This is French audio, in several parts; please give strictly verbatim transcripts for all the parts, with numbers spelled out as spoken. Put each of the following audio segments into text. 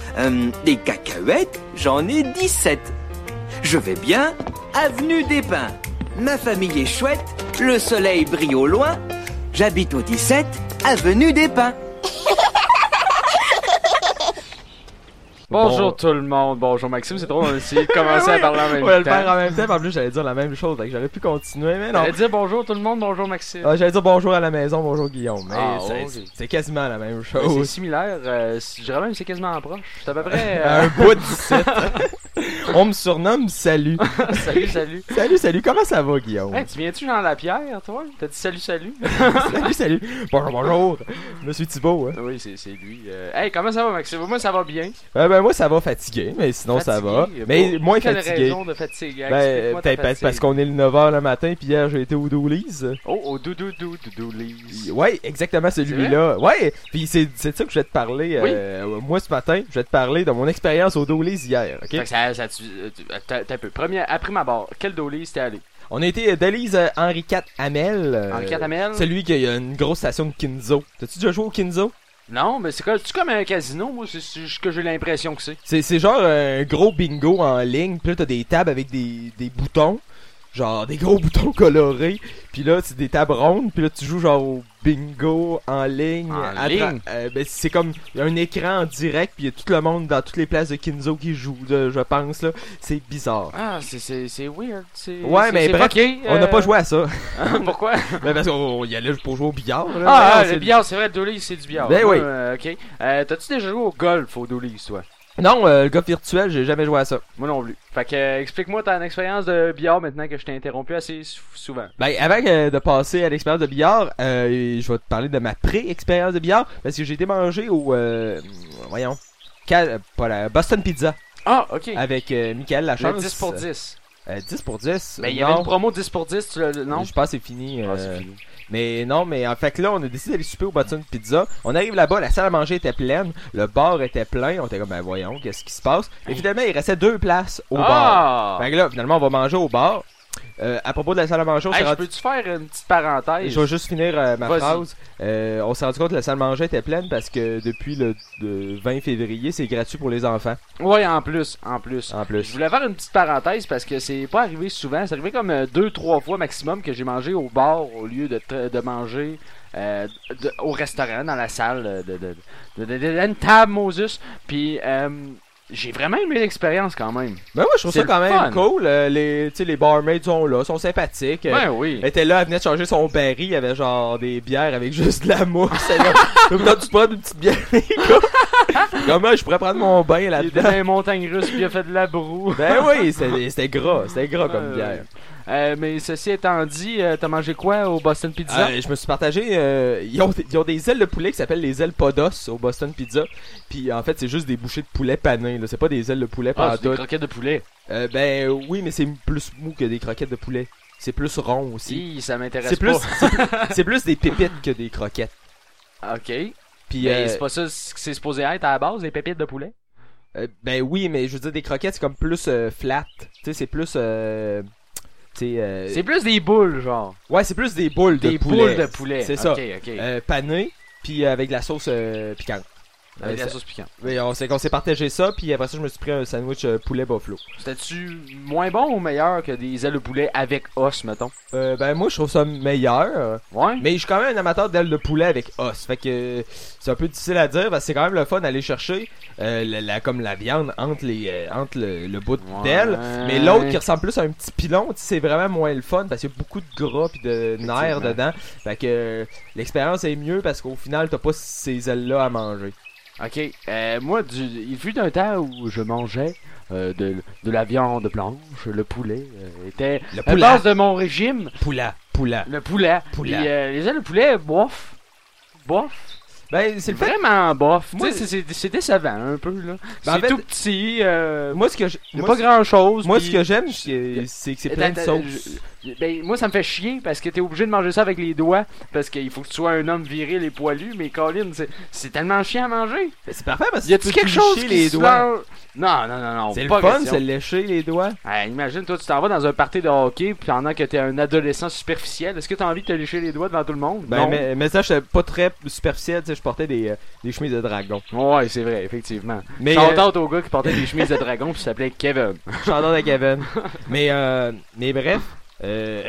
Euh, des cacahuètes, j'en ai dix-sept. Je vais bien, avenue des Pins. Ma famille est chouette, le soleil brille au loin. J'habite au dix-sept, avenue des Pins. Bonjour bon. Tout le monde, bonjour Maxime, c'est drôle, on a essayé de commencer oui, à parler en même temps. Ouais, le faire temps. en même temps, en plus j'allais dire la même chose, donc j'aurais pu continuer, mais non. J'allais dire bonjour tout le monde, bonjour Maxime. Ah, j'allais dire bonjour à la maison, bonjour Guillaume, mais ah, c'est, okay. c'est quasiment la même chose. C'est similaire, euh, je dirais même que c'est quasiment en proche, c'est à peu près... Euh... un bout d'ici. On me surnomme Salut. Salut, salut. Salut, salut, comment ça va Guillaume? Hey, tu viens-tu Jean Lapierre, toi? T'as dit salut, salut? Salut, salut. Bonjour, bonjour. Monsieur Thibault, hein? Oui, c'est, c'est lui. Euh... Hey, comment ça va Maxime? Moi ça va bien. Euh, ben moi ça va fatigué, mais sinon fatigué, ça va. Mais pour moins quelle fatigué. raison de fatigue? Ben, peut-être fatigue. Parce qu'on est le neuf heures le matin, puis hier j'ai été au Doolies. Oh, au Doudou Doolies. Ouais, exactement celui-là. Ouais, puis c'est, c'est de ça que je vais te parler. Oui? Euh, moi ce matin, je vais te parler de mon expérience au Doolies hier. Ok. Ça, ça, tu, t'as, t'as un peu. Premier, après ma barre, quel Doolies t'es allé? On a été Doolies euh, Henri quatre Hamel. Euh, Henri quatre Hamel? Celui qui a une grosse station de Kinzo. T'as-tu déjà joué au Kinzo? Non, mais c'est comme, c'est comme un casino, moi, c'est ce que j'ai l'impression que c'est. C'est, c'est genre un gros bingo en ligne, puis là t'as des tables avec des, des boutons, genre des gros boutons colorés, puis là c'est des tables rondes, puis là tu joues genre au bingo en ligne. En à ligne? Tra- euh, ben c'est comme, il y a un écran en direct, puis il y a tout le monde dans toutes les places de Kinzo qui joue, là, je pense, là. C'est bizarre. Ah, c'est, c'est, c'est weird. C'est, ouais, c'est, mais c'est bref, fucké, on n'a euh... pas joué à ça. Pourquoi? Ben parce qu'on y allait pour jouer au billard, là. Ah, ah c'est... le billard, c'est vrai, le Doolies, c'est du billard. Ben oui. Euh, ok. Euh, t'as-tu déjà joué au golf au Doolies, toi? Non, euh, le golf virtuel, j'ai jamais joué à ça. Moi non plus. Fait que, euh, explique-moi ton expérience de billard maintenant que je t'ai interrompu assez sou- souvent. Ben, avant euh, de passer à l'expérience de billard, euh, je vais te parler de ma pré-expérience de billard, parce que j'ai été manger au, euh, voyons, Cal- pas la Boston Pizza. Ah, ok. Avec euh, Michael Lachance. Le dix pour dix. Euh, dix pour dix? Ben, il y avait une promo dix pour dix, tu le, non? Je pense que c'est fini. Ah, euh, c'est fini. Mais non, mais en fait que là, on a décidé d'aller souper au Boston Pizza. On arrive là-bas, la salle à manger était pleine, le bar était plein. On était comme, ben voyons, qu'est-ce qui se passe? Et finalement, il restait deux places au Ah! bar. Fait que là, finalement, on va manger au bar. Euh, à propos de la salle à manger, on Hey, s'est je rendu... peux-tu faire une petite parenthèse? Je vais juste finir euh, ma Vas-y. phrase. Euh, on s'est rendu compte que la salle à manger était pleine parce que depuis le, le vingt février, c'est gratuit pour les enfants. Ouais, en plus, en plus. En plus. Je voulais faire une petite parenthèse parce que c'est pas arrivé souvent. C'est arrivé comme euh, deux, trois fois maximum que j'ai mangé au bar au lieu de, tra- de manger euh, de- au restaurant, dans la salle de, de, de, de, de, de- d'une table Moses. Puis euh, j'ai vraiment aimé l'expérience quand même. Ben moi, je trouve C'est ça quand le même fun. cool. Euh, les, tu sais, les barmaids sont là, sont sympathiques. Euh, Ben oui. Elle était là, elle venait de changer son baril, il y avait genre des bières avec juste de la mousse. Elle là, peut-être tu prends une petite bière, les gars. Comment je pourrais prendre mon bain Il était dans là-dedans? les montagnes russes puis il a fait de la broue. Ben oui, c'était, c'était gras, c'était gras comme Euh, bière. Euh, mais ceci étant dit, euh, t'as mangé quoi au Boston Pizza? Euh, je me suis partagé, euh, ils, ont, ils ont des ailes de poulet qui s'appellent les ailes Podos au Boston Pizza. Puis en fait, c'est juste des bouchées de poulet panées, là. C'est pas des ailes de poulet Ah, c'est des pantoute. croquettes de poulet. Euh, ben oui, mais c'est plus mou que des croquettes de poulet. C'est plus rond aussi. Si, ça m'intéresse C'est plus, pas. c'est plus, c'est plus des pépites que des croquettes. Ok. Puis Mais euh, c'est pas ça ce que c'est supposé être à la base, les pépites de poulet? euh, ben oui, mais je veux dire des croquettes c'est comme plus euh, flat. Tu sais, c'est plus euh, tu sais euh, C'est plus des boules, genre. ouais, c'est plus des boules de Des poulet. boules de poulet. C'est Ok, ça. ok. Euh, panées puis euh, avec de la sauce euh, piquante. Avec euh, la ça- sauce piquante. Oui, on s'est, on s'est partagé ça, puis après ça, je me suis pris un sandwich euh, poulet buffalo. C'était-tu moins bon ou meilleur que des ailes de poulet avec os, mettons? Euh, ben moi, je trouve ça meilleur, Ouais. mais je suis quand même un amateur d'ailes de poulet avec os. Fait que euh, c'est un peu difficile à dire, parce que c'est quand même le fun d'aller chercher euh, la, la- comme la viande entre les euh, entre le, le bout Ouais. d'aile. Mais l'autre qui ressemble plus à un petit pilon, tu sais, c'est vraiment moins le fun, parce qu'il y a beaucoup de gras puis de nerfs Effectivement. dedans. Fait que euh, l'expérience est mieux, parce qu'au final, t'as pas ces ailes-là à manger. Ok. Euh, moi, du, il fut un temps où je mangeais euh, de, de la viande blanche, le poulet euh, était Le la poulet. base de mon régime. Poulet. Poulet. Le poulet. Poulet. Puis, euh, les ailes de poulet, bof. Bof. Ben, c'est le fait. Vraiment bof. Moi, Tu sais, c'est, c'est, c'est décevant un peu, là. Ben, en c'est fait, tout petit. Euh, Moi, ce que je- il y a moi, pas grand chose. Moi, ce que j'aime, c'est c'est que c'est plein de Attends, sauce. je- Ben, moi, ça me fait chier parce que t'es obligé de manger ça avec les doigts. Parce qu'il faut que tu sois un homme viril et poilu. Mais Colin, c'est, c'est tellement chiant à manger. Ben, c'est parfait parce que Y tu a-tu peux quelque chose toucher qui les se doigts. mange- Non, non, non, non. C'est le pas fun, question. se lécher les doigts. Hey, imagine, toi, tu t'en vas dans un party de hockey puis pendant que t'es un adolescent superficiel. Est-ce que t'as envie de te lécher les doigts devant tout le monde? Ben, non. mais, mais ça, j'étais pas très superficiel, tu sais, je portais des, euh, des chemises de dragon. Ouais, c'est vrai, effectivement. Mais, Shout euh, out au gars qui portait des chemises de dragon puis s'appelait Kevin. J'entends de Kevin. mais, euh, mais bref, euh,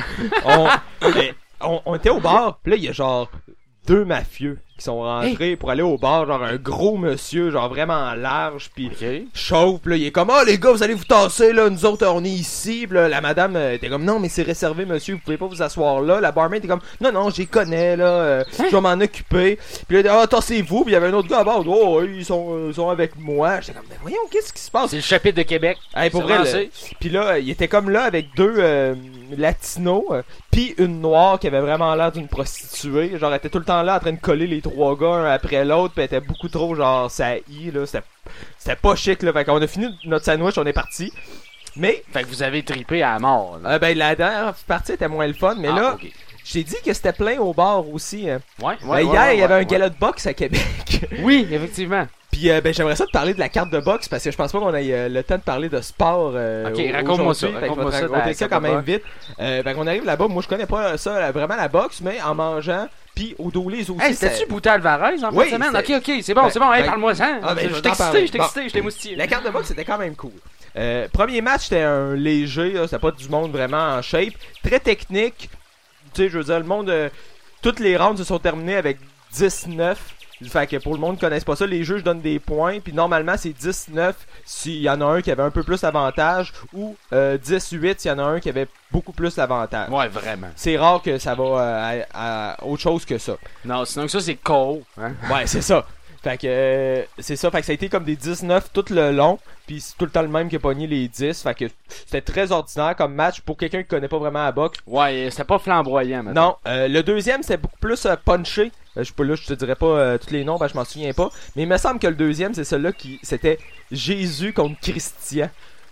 on, mais, on, on était au bar, pis là, il y a genre deux mafieux qui sont rentrés hey. pour aller au bar, genre un gros monsieur, genre vraiment large, pis okay. chauve, pis là, il est comme « Ah, oh, les gars, vous allez vous tasser, là, nous autres, on est ici. » Pis là, la madame euh, était comme « Non, mais c'est réservé, monsieur, vous pouvez pas vous asseoir là. » La barmaid était comme « Non, non, j'y connais, là, euh, hein? Je vais m'en occuper. » Pis là, « Ah, tassez-vous. » Pis il y avait un autre gars à bord, « Oh, ils sont, euh, sont avec moi. » J'étais comme « Mais voyons, qu'est-ce qui se passe? » C'est le chapitre de Québec. Hey, pour vrai, le... Pis là, il était comme là avec deux euh, latinos, euh, pis une noire qui avait vraiment l'air d'une prostituée. Genre, elle était tout le temps là en train de coller les trois gars un après l'autre, pis elle était beaucoup trop genre ça i là, c'était c'était pas chic là. Fait qu'on a fini notre sandwich, on est parti. Mais fait que vous avez trippé à mort. Là. Euh, ben la dernière partie était moins le fun, mais ah, là okay. J'ai dit que c'était plein au bar aussi. Hein. Ouais, ouais, ben, ouais, hier, ouais, il y avait ouais, un ouais. gala de boxe à Québec. Oui, effectivement. Puis euh, ben j'aimerais ça te parler de la carte de boxe parce que je pense pas qu'on ait euh, le temps de parler de sport. Euh, ok, raconte-moi ça. Raconte-moi ça. Raconter ça quand même vite. Euh, ben qu'on arrive là-bas, moi je connais pas ça là, vraiment la boxe, mais en mangeant. Puis au Doulise aussi. Hey, c'était-tu ça... Bouta Alvarez en oui, fin de semaine? Ok, ok, c'est bon, ben, c'est bon. Hey, ben, parle-moi ça. Ah, ben, je t'ai excité, je t'ai excité, je t'ai moustillé. La carte de boxe c'était quand même cool. Euh, premier match c'était un léger, là, c'était pas du monde vraiment en shape, très technique. Tu sais, je veux dire, le monde, euh, toutes les rounds se sont terminés avec dix neuf. Fait que pour le monde qui connaisse pas ça, les juges donnent des points, puis normalement c'est dix neuf s'il y en a un qui avait un peu plus d'avantage, ou euh, dix huit s'il y en a un qui avait beaucoup plus d'avantage. Ouais, vraiment. C'est rare que ça va euh, à, à autre chose que ça. Non, sinon que ça c'est K O. Hein? Ouais, c'est ça. Fait que euh, c'est ça, fait que ça a été comme des dix neuf tout le long, puis c'est tout le temps le même qui a pogné les dix, fait que c'était très ordinaire comme match pour quelqu'un qui connaît pas vraiment la boxe. Ouais, c'était pas flamboyant maintenant. Non, euh, le deuxième c'était beaucoup plus euh, punché. Euh, je sais pas là, je te dirais pas euh, tous les noms, ben je m'en souviens pas, mais il me semble que le deuxième c'est celui-là qui c'était Jésus contre Christian.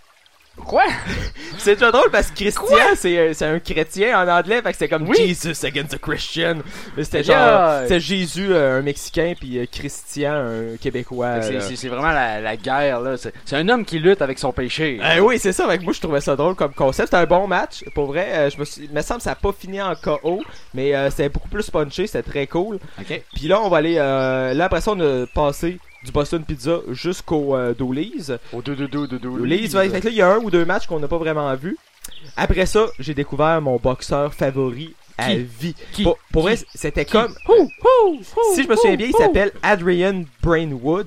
Quoi? C'est déjà drôle parce que Christian c'est, c'est un chrétien en anglais, fait que c'est comme oui? Jesus against a Christian. Mais c'était genre yeah. C'était Jésus euh, un Mexicain puis euh, Christian un Québécois. C'est, c'est, c'est vraiment la, la guerre là. C'est, c'est un homme qui lutte avec son péché. Euh, oui c'est ça. Fait que moi je trouvais ça drôle comme concept. C'était un bon match. Pour vrai, euh, je me suis, me semble que ça a pas fini en K O, mais euh, c'était beaucoup plus punché. C'était très cool. Ok. Puis là on va aller. Euh, là après ça on a passé du Boston Pizza jusqu'au euh, Doulise. Au deux deux deux deux Doulise. Ouais, fait que là, il y a un ou deux matchs qu'on n'a pas vraiment vu. Après ça, j'ai découvert mon boxeur favori à Qui? vie. Qui? Pour, pour Qui? vrai, c'était Qui? comme... Ouh, ouh, ouh, si je me souviens bien, il ouh. s'appelle Adrian Brainwood.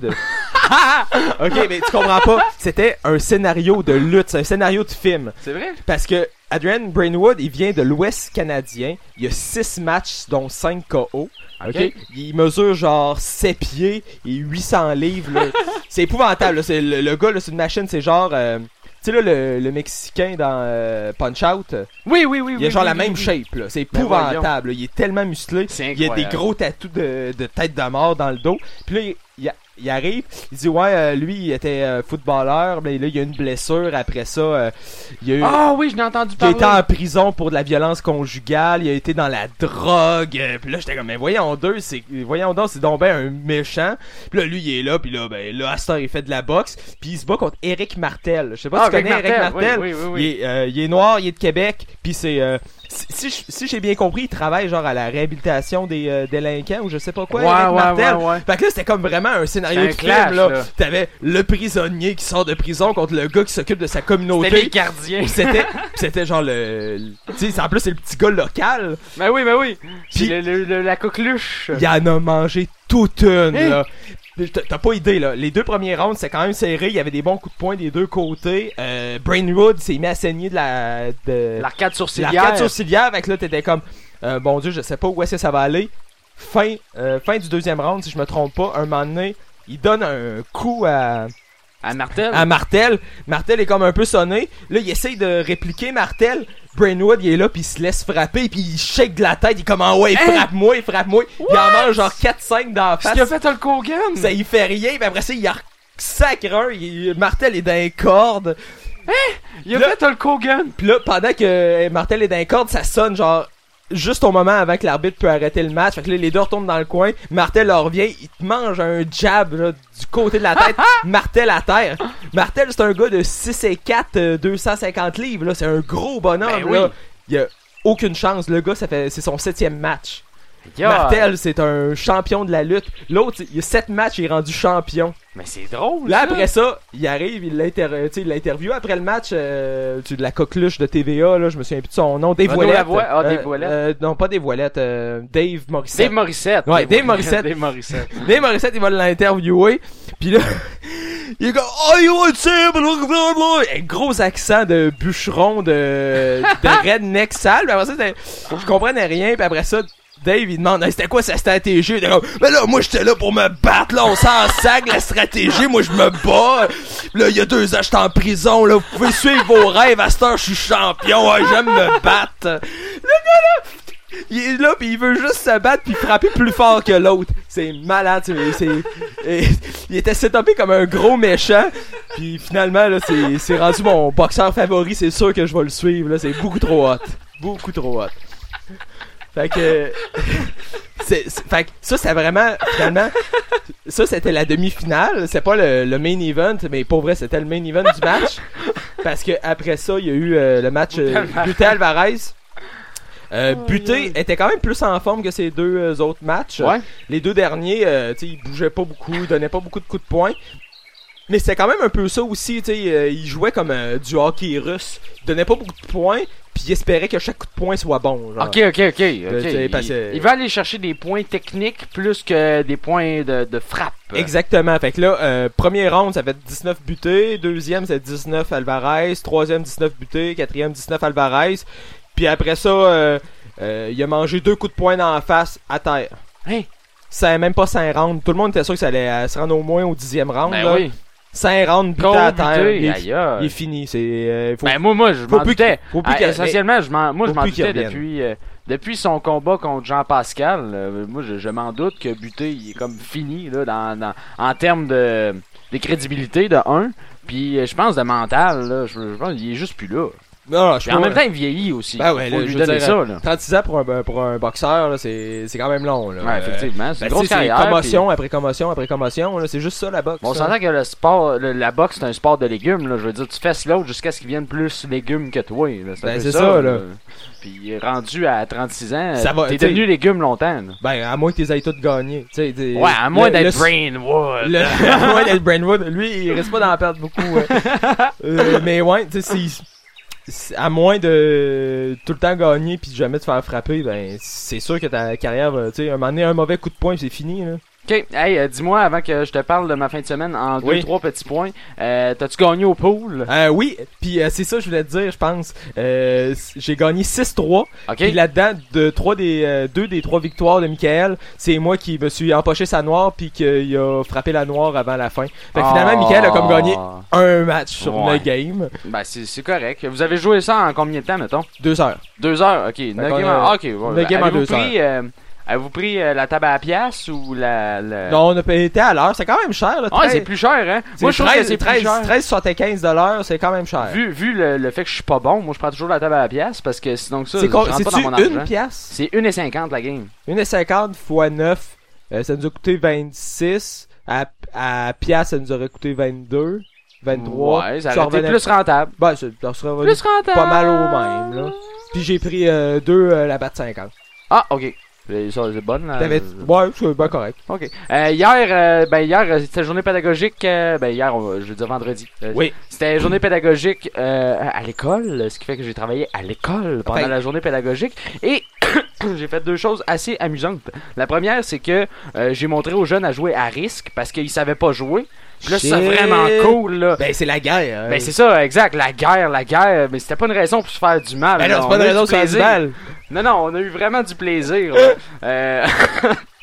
Ok, mais tu comprends pas. C'était un scénario de lutte. C'est un scénario de film. C'est vrai? Parce que Adrian Brainwood, il vient de l'Ouest canadien. Il y a six matchs, dont cinq K O. Okay. ok, il mesure genre sept pieds et huit cents livres là. C'est épouvantable là. C'est le, le gars là, c'est une machine, c'est genre euh, tu sais là le, le Mexicain dans euh, Punch Out. Oui oui oui. Il a oui, genre oui, la oui, même oui. shape là, c'est épouvantable. Là. Il est tellement musclé. C'est il y a des gros tatous de, de tête de mort dans le dos. Puis là il, il, il arrive, il dit ouais euh, lui il était euh, footballeur, mais là il y a une blessure après ça. Euh, il a eu, ah oui, je l'ai entendu parler. Il a été en prison pour de la violence conjugale, il a été dans la drogue. Euh, puis là j'étais comme mais voyons deux, c'est voyons donc c'est donc ben un méchant. Puis là lui il est là, puis là ben là Astor il fait de la boxe, puis il se bat contre Éric Martel. Je sais pas ah, si tu connais Éric Martel. Oui, oui, oui, oui. Il, est, euh, il est noir, il est de Québec, puis c'est euh, si, si, si j'ai bien compris, il travaille genre à la réhabilitation des euh, délinquants ou je sais pas quoi. Ouais, Éric ouais, Martel. ouais, ouais. Fait que là c'était comme vraiment un scénario un de clash, film là. là. T'avais le prisonnier qui sort de prison contre le gars qui s'occupe de sa communauté. C'était les gardiens. C'était, c'était genre le, le tu sais, en plus c'est le petit gars local. Ben oui, ben oui. Puis le, le, le, la coqueluche. Il en a mangé toute une hey. là. T'as pas idée là. Les deux premiers rounds c'était quand même serré. Il y avait des bons coups de poing des deux côtés. Euh, Brainwood s'est mis à saigner de la, de l'arcade sourcilière. L'arcade sourcilière. Avec là t'étais comme, euh, bon Dieu, je sais pas où est-ce que ça va aller. Fin, euh, fin du deuxième round si je me trompe pas. Un moment donné, il donne un coup à À Martel. À Martel. Martel est comme un peu sonné. Là, il essaye de répliquer Martel. Brainwood, il est là, puis il se laisse frapper, puis il shake de la tête. Il est comme, ah ouais, hey! frappe-moi, frappe-moi. What? Il en mange genre quatre cinq dans la face. Qu'est-ce qu'il a fait Hulk Hogan? Ça y fait rien, mais après ça, il a sacré un. Il... Martel est dans les cordes. Hein? Il a là, fait Hulk Hogan. Puis là, pendant que Martel est dans les cordes, ça sonne genre juste au moment avant que l'arbitre peut arrêter le match. Fait que là, les deux retournent dans le coin. Martel leur revient, il te mange un jab là, du côté de la tête. Martel à terre. Martel, c'est un gars de six et quatre, euh, deux cent cinquante livres. Là. C'est un gros bonhomme. Ben oui. Là. Il a aucune chance. Le gars, ça fait, c'est son septième match. Yeah. Martel, c'est un champion de la lutte. L'autre, il y a sept matchs, il est rendu champion. Mais c'est drôle. Là, ça. après ça, il arrive, il l'inter- il l'interview après le match euh, de la coqueluche de T V A, là, je me souviens plus de son nom. Dave Renaud Ouellet. Lavoie? Ah, Dave Euh, Ouellet. euh, non, pas Dave Ouellet, euh, Dave Morissette. Dave Morissette. Ouais, Dave Morissette. Dave Morissette. Dave Morissette, il va l'interviewer. Puis là, il est comme oh you want to say blablabla. Un gros accent de bûcheron de de redneck sale. Puis après ça, c'était- je comprenais rien. Puis après ça, Dave il demande hey, c'était quoi sa stratégie? Il était comme mais là moi j'étais là pour me battre là, on s'en sac la stratégie, moi je me bats. Là il y a deux ans j'étais en prison là, vous pouvez suivre vos rêves, à cette heure je suis champion, ouais, j'aime me battre. Le gars là, il est là pis il veut juste se battre pis frapper plus fort que l'autre. C'est malade, c'est, c'est et, il était setupé comme un gros méchant. Puis finalement là c'est, c'est rendu mon boxeur favori, c'est sûr que je vais le suivre là, c'est beaucoup trop hot. Beaucoup trop hot. Fait que c'est, c'est, fait que ça c'est vraiment finalement ça c'était la demi-finale, c'est pas le, le main event, mais pour vrai c'était le main event du match parce que après ça il y a eu euh, le match euh, Buté Alvarez. Euh, Oh, Buté yeah. était quand même plus en forme que ces deux euh, autres matchs. Ouais. Les deux derniers, euh, tu sais, il bougeait pas beaucoup, il donnait pas beaucoup de coups de poing. Mais c'était quand même un peu ça aussi, tu sais, euh, il jouait comme euh, du hockey russe. Il donnait pas beaucoup de points, puis il espérait que chaque coup de poing soit bon. Genre. Ok, ok, ok. ok. sais, parce Il, que- il va aller chercher des points techniques plus que des points de, de frappe. Exactement. Fait que là, euh, premier round, ça fait dix-neuf butés. Deuxième, c'est dix-neuf Alvarez. Troisième, dix-neuf butés. Quatrième, dix-neuf Alvarez. Puis après ça, euh, euh, il a mangé deux coups de poing dans la face à terre. Hein? Ça a même pas cinq rounds. Tout le monde était sûr que ça allait euh, se rendre au moins au dixième round. Ben là. oui. cinq rounds butés Cold à terre. buté, Il est, aïe, aïe. il est fini. C'est, euh, faut, Ben moi, moi, je faut m'en plus doutais. qu'il- faut plus Ah, qu'il- essentiellement, je m'en, moi, faut je m'en plus qu'il doutais revienne. depuis, euh, depuis son combat contre Jean Pascal. Euh, moi, je, je m'en doute que Buté, il est comme fini là, dans, dans, en termes de, de crédibilité, de un. Puis, euh, je pense de mental, là, je, je pense qu'il est juste plus là. non, non, je Puis en peux- même temps, il vieillit aussi. Ben ouais, Faut là, lui je veux donner dire, ça, là. trente-six ans pour un, pour un boxeur, là, c'est, c'est quand même long. Là. Ouais, effectivement. C'est Ben, une grosse tu sais, carrière. c'est puis- commotion après commotion après commotion. Là, c'est juste ça la boxe. Bon, on là. s'entend que le sport, le- la boxe, c'est un sport de légumes, là. Je veux dire, tu fesses l'autre jusqu'à ce qu'il vienne plus légumes que toi, là. C'est, un Ben, peu c'est ça, là. Puis, rendu à trente-six ans, Ça va, t'es t'sais- devenu légume longtemps, là. Ben, à moins que t'es ailles toutes gagner. Tu sais, des- Ouais, à moins le- d'être le- Brainwood. Le, à moins d'être Brentwood. Lui, il risque pas d'en perdre beaucoup. ouais. Euh, mais ouais, tu sais, si- si- à moins de tout le temps gagner puis jamais te faire frapper, ben, c'est sûr que ta carrière va, tu sais, un moment donné, un mauvais coup de poing, c'est fini, là. Ok, hey, euh, dis-moi, avant que je te parle de ma fin de semaine, en deux, Oui. trois petits points, euh, t'as-tu gagné au pool? Euh, oui, puis euh, c'est ça que je voulais te dire, je pense. Euh, j'ai gagné six trois. Ok. Puis là-dedans, de trois des euh, deux des trois victoires de Michael, c'est moi qui me suis empoché sa noire puis qu'il a frappé la noire avant la fin. Fait que finalement, Ah. Michael a comme gagné un match sur Ouais. le game. Ben, c'est, c'est correct. Vous avez joué ça en combien de temps, mettons? Deux heures. Deux heures, ok. Neuf qu'on games a- en... ok, ouais. neuf games en Avez-vous deux pris, euh, avez-vous pris euh, la table à la pièce ou la... la... Non, on a été à l'heure. C'est quand même cher, là. Ah, treize- c'est plus cher, hein? c'est Moi, je trouve que treize, c'est plus treize, cher. treize soixante-quinze dollars, c'est quand même cher. Vu, vu le, le fait que je suis pas bon, moi, je prends toujours la table à la pièce parce que sinon que ça, c'est je quoi, rentre pas c'est-tu dans mon une argent. pièce? C'est une et cinquante la game. une cinquante fois neuf, euh, ça nous a coûté vingt-six. À, à pièce, ça nous aurait coûté vingt-deux, vingt-trois. Ouais, ça Ça aurait été revenait- plus rentable. Ben, ça, ça serait revenu Plus rentable. pas mal au même, là. Puis j'ai pris euh, deux euh, la batte cinquante. Ah, ok. Et ça, c'est bonne, là. T'avais... Ouais, c'est bien correct. Ok. Euh, hier, euh, ben hier, euh, c'était journée pédagogique. euh, ben hier, on va- je veux dire vendredi. Euh, Oui. C'était journée pédagogique euh, à l'école, ce qui fait que j'ai travaillé à l'école pendant Enfin- la journée pédagogique. Et j'ai fait deux choses assez amusantes. La première, c'est que euh, j'ai montré aux jeunes à jouer à risque parce qu'ils savaient pas jouer. Puis là, c'est Shit. vraiment cool, là. Ben, c'est la guerre. hein. Ben c'est ça, exact, la guerre, la guerre, mais c'était pas une raison pour se faire du mal. Ben là. non, c'est On pas une a eu raison du de faire du plaisir. mal. Non, non, on a eu vraiment du plaisir. là. euh...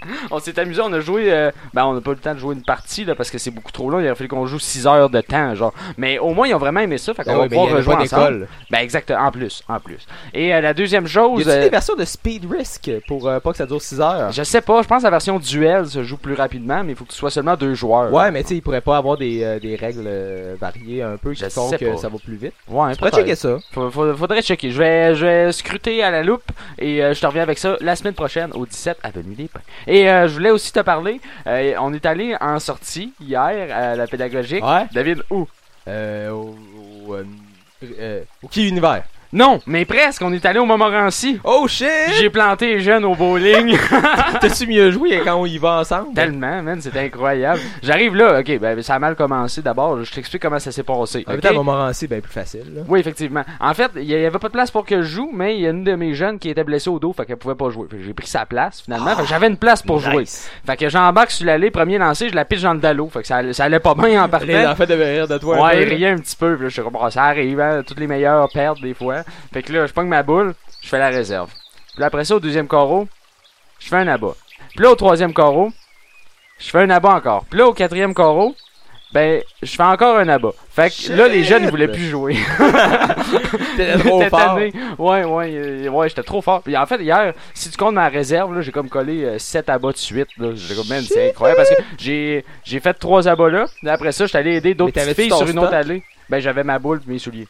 On s'est amusé, on a joué. Euh, ben, on n'a pas eu le temps de jouer une partie là, parce que c'est beaucoup trop long. Il a fallu qu'on joue six heures de temps, genre. Mais au moins, ils ont vraiment aimé ça. Fait qu'on Ben va oui, mais pouvoir il y avait rejouer pas ensemble. d'école. Ben, exactement. En plus, en plus. Et euh, la deuxième chose. Y a-t-il euh, des versions de Speed Risk pour euh, pas que ça dure six heures? Je sais pas, je pense que la version duel se joue plus rapidement, mais il faut que ce soit seulement deux joueurs. Ouais, mais tu sais, il pourrait pas avoir des, euh, des règles euh, variées un peu qui Je font sais que pas. ça va plus vite. Ouais, Tu pourrais peut-être. checker ça. Faut- faut- faudrait checker. Je vais, je vais scruter à la loupe et euh, je te reviens avec ça la semaine prochaine au dix-sept Avenue des Pins. Et euh, je voulais aussi te parler, euh, on est allé en sortie hier à la pédagogique. Ouais. David, où? Euh, au, au, euh, euh, au Quai Univers. Non, mais presque, on est allé au Montmorency. Oh shit! J'ai planté les jeunes au bowling. T'as-tu mieux joué quand on y va ensemble? Tellement, man, c'était incroyable. J'arrive là, ok, ben ça a mal commencé d'abord. Je t'explique comment ça s'est passé. En même ok? temps, Montmorency, ben plus facile. Là. Oui, effectivement. En fait, il y avait pas de place pour que je joue, mais il y a une de mes jeunes qui était blessée au dos, fait qu'elle pouvait pas jouer. Fait que j'ai pris sa place finalement, fait que j'avais une place pour Nice. jouer. Fait que j'embarque sur l'allée, premier lancé, je la pitche dans le dallo, fait que ça, allait- ça allait pas bien en partant. Les enfants devaient rire de toi un Ouais, peu. il riait un petit peu, puis là, je suis comme, oh, ça arrive, hein, toutes les meilleurs perdent des fois. Fait que là, je pogne ma boule, je fais la réserve. Puis là, après ça, au deuxième carreau, je fais un abat. Puis là, au troisième carreau, je fais un abat encore. Puis là, au quatrième carreau, ben, je fais encore un abat. Fait que Shit! là, les jeunes, ils voulaient plus jouer. T'étais trop J'étais fort. tanné. Ouais, ouais, euh, ouais, j'étais trop fort. Puis en fait, hier, si tu comptes ma réserve, là, j'ai comme collé euh, sept abats de suite. Là. J'étais comme, man, c'est incroyable parce que j'ai, j'ai fait trois abats là. Et après ça, j'étais allé aider d'autres Mais petites t'avais-tu filles ton sur une autre stock? allée. Ben, j'avais ma boule et mes souliers.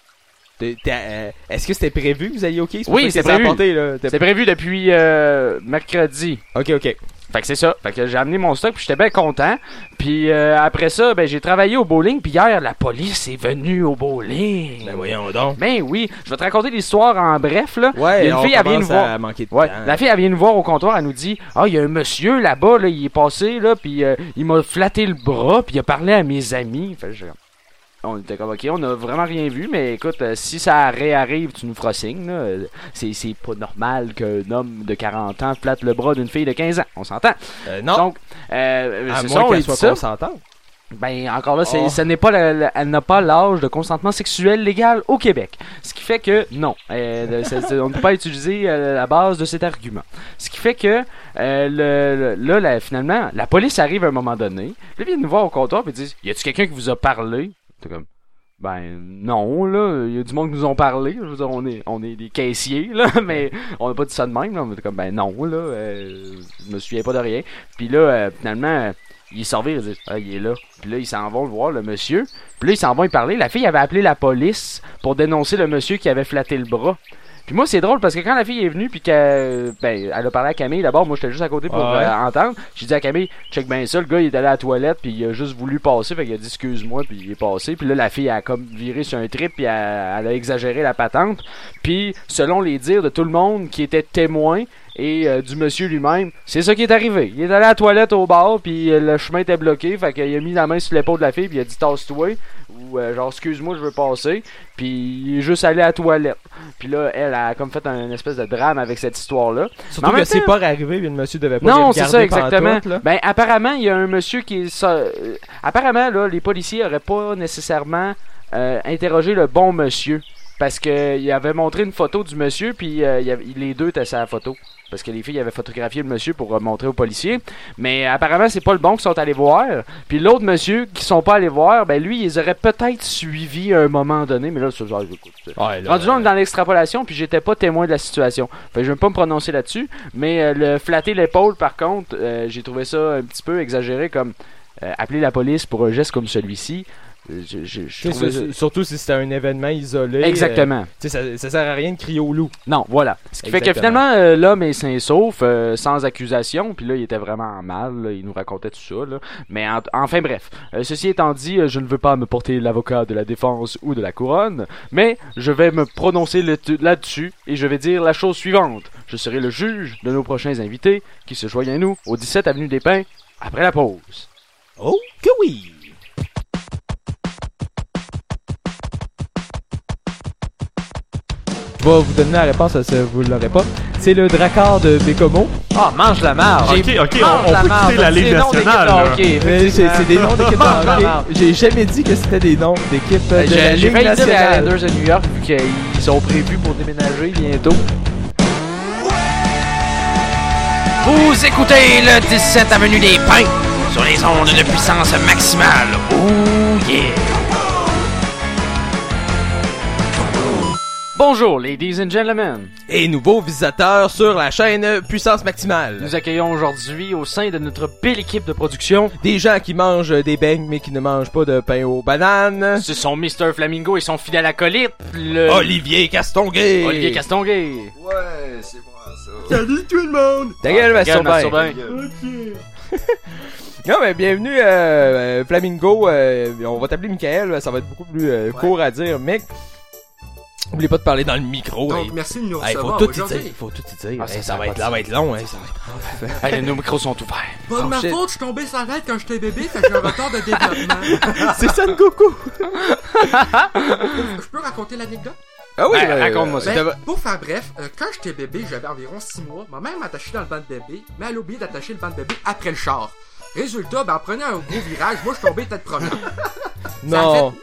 T'es- t'es, euh, Est-ce que c'était prévu que vous alliez au quai? C'est pour Oui, ça que c'était t'es prévu. apporté, là. T'es- C'était prévu depuis euh, mercredi. Ok, ok. Fait que c'est ça. Fait que j'ai amené mon stock puis j'étais bien content. Puis euh, après ça, ben j'ai travaillé au bowling. Puis hier, la police est venue au bowling. Ben voyons donc. Ben oui, je vais te raconter l'histoire en bref là. Ouais, Il y a une on fille, elle vient nous commence voir. à manquer de Ouais, temps. la fille elle vient nous voir au comptoir, elle nous dit "Ah, il y a un monsieur là-bas là, il est passé là puis euh, il m'a flatté le bras puis il a parlé à mes amis." Fait que j'ai- on était comme OK, on a vraiment rien vu mais écoute, euh, si ça réarrive, tu nous feras signe là. Euh, C'est c'est pas normal qu'un homme de quarante ans flatte le bras d'une fille de quinze ans, on s'entend. Euh, non. Donc euh, à c'est moins ça, on lui qu'elle dit soit ça. consentante. Ben encore là, c'est, Oh. ce n'est pas la- la- elle n'a pas l'âge de consentement sexuel légal au Québec. Ce qui fait que non, euh, c'est- c'est- on ne peut pas utiliser euh, la base de cet argument. Ce qui fait que euh, le, le- là, la- finalement, la police arrive à un moment donné. Là, ils viennent nous voir au comptoir et disent "Y a-tu quelqu'un qui vous a parlé?" C'est comme ben non là, il y a du monde qui nous ont parlé. Je veux dire, on est on est des caissiers là, mais on n'a pas dit ça de même. Là. On était comme ben non là, euh, je me souviens pas de rien. Puis là, euh, finalement. euh, il s'en va, il dit ah, il est là. Puis là, ils s'en vont le voir, le monsieur. Puis là, ils s'en vont y parler. La fille avait appelé la police pour dénoncer le monsieur qui avait flatté le bras. Puis moi, c'est drôle parce que quand la fille est venue, puis qu'elle ben, elle a parlé à Camille d'abord, moi j'étais juste à côté pour Ah ouais. euh, entendre. J'ai dit à Camille, check bien ça, le gars il est allé à la toilette, puis il a juste voulu passer, fait qu'il a dit excuse-moi, puis il est passé. Puis là, la fille a comme viré sur un trip, puis elle, elle a exagéré la patente. Puis selon les dires de tout le monde qui était témoin, et euh, du monsieur lui-même, c'est ça qui est arrivé. Il est allé à la toilette au bar, puis euh, le chemin était bloqué, fait qu'il a mis la main sur l'épaule de la fille, puis il a dit tasse-toi, ou euh, genre excuse-moi, je veux passer, puis il est juste allé à la toilette. Puis là, elle a comme fait un espèce de drame avec cette histoire-là. Surtout en que même c'est temps- pas arrivé, puis le monsieur devait pas Non, les c'est regarder ça exactement. pantoute, là. Ben apparemment, il y a un monsieur qui est ça, euh, apparemment là, les policiers auraient pas nécessairement euh, interrogé le bon monsieur parce que il avait montré une photo du monsieur puis euh, il y avait, les deux étaient sa photo. Parce que les filles avaient photographié le monsieur pour euh, montrer aux policiers. Mais apparemment, c'est pas le bon qui sont allés voir. Puis l'autre monsieur qui sont pas allés voir, ben lui, ils auraient peut-être suivi à un moment donné. Mais là, c'est genre, écoute. c'est- Ouais, là, Rendu là, on est dans l'extrapolation, puis j'étais pas témoin de la situation. Fait que je vais pas me prononcer là-dessus. Mais euh, le flatter l'épaule, par contre, euh, j'ai trouvé ça un petit peu exagéré comme euh, appeler la police pour un geste comme celui-ci. Euh, Je, je, je Tu sais, trouvais sur- ça- surtout si c'était un événement isolé. Exactement. euh, tu sais, ça, ça sert à rien de crier au loup. Non, voilà. Ce qui fait que Exactement. finalement, euh, l'homme est sain et sauf, euh, sans accusation. Puis là, il était vraiment mal. Là, il nous racontait tout ça. Là. Mais en- enfin, bref. Euh, ceci étant dit, euh, je ne veux pas me porter l'avocat de la défense ou de la couronne. Mais je vais me prononcer le- là-dessus et je vais dire la chose suivante. Je serai le juge de nos prochains invités qui se joignent à nous au dix-sept Avenue des Pins après la pause. Oh, que oui! Je vais vous donner la réponse à ce vous l'aurez pas. C'est le Drakkar de Bécomo. Ah, mange la marge! Ok, ok, on, on peut quitter la Ligue nationale. là. Mais c'est c'est des noms d'équipes de hockey. J'ai jamais dit que c'était des noms d'équipes de la J'ai j'ai Ligue failli dire les nationale. Islanders de New York vu qu'ils sont prévus pour déménager bientôt. Vous écoutez le dix-sept Avenue des Pins sur les ondes de puissance maximale. Oh yeah! Bonjour, ladies and gentlemen. Et nouveaux visiteurs sur la chaîne Puissance Maximale. Nous accueillons aujourd'hui au sein de notre belle équipe de production Des gens qui mangent des beignes mais qui ne mangent pas de pain aux bananes. Ce sont mister Flamingo et son fidèle acolyte, le... Olivier Castonguay. Olivier Castonguay. Ouais, c'est moi ça. Salut tout le monde. Ta gueule, Ta gueule, Masturbain. Masturbain. Non mais bienvenue euh, euh, Flamingo. Euh, on va t'appeler Michael. Ça va être beaucoup plus euh, Ouais. court à dire, mec. N'oubliez pas de parler dans le micro. Donc, hey. merci de nous Hey, faut recevoir tout y aujourd'hui. dire. Faut tout y dire. Ah, ça, Hey, ça ça va va être là, va être long. Hein, ça va être- Hey, nos micros sont ouverts. Pas de Oh, ma shit. faute, je suis tombé sur la tête quand j'étais bébé, fait que j'ai un retard de développement. C'est Son Goku. Je peux raconter l'anecdote? Ah oui, Ben, ben, raconte-moi ça. euh, Ben, pour faire bref, euh, quand j'étais bébé, j'avais environ six mois, ma mère m'a attaché dans le banc de bébé, mais elle a oublié d'attacher le banc de bébé après le char. Résultat, ben en prenant un gros virage, moi je suis tombé tête première. Non.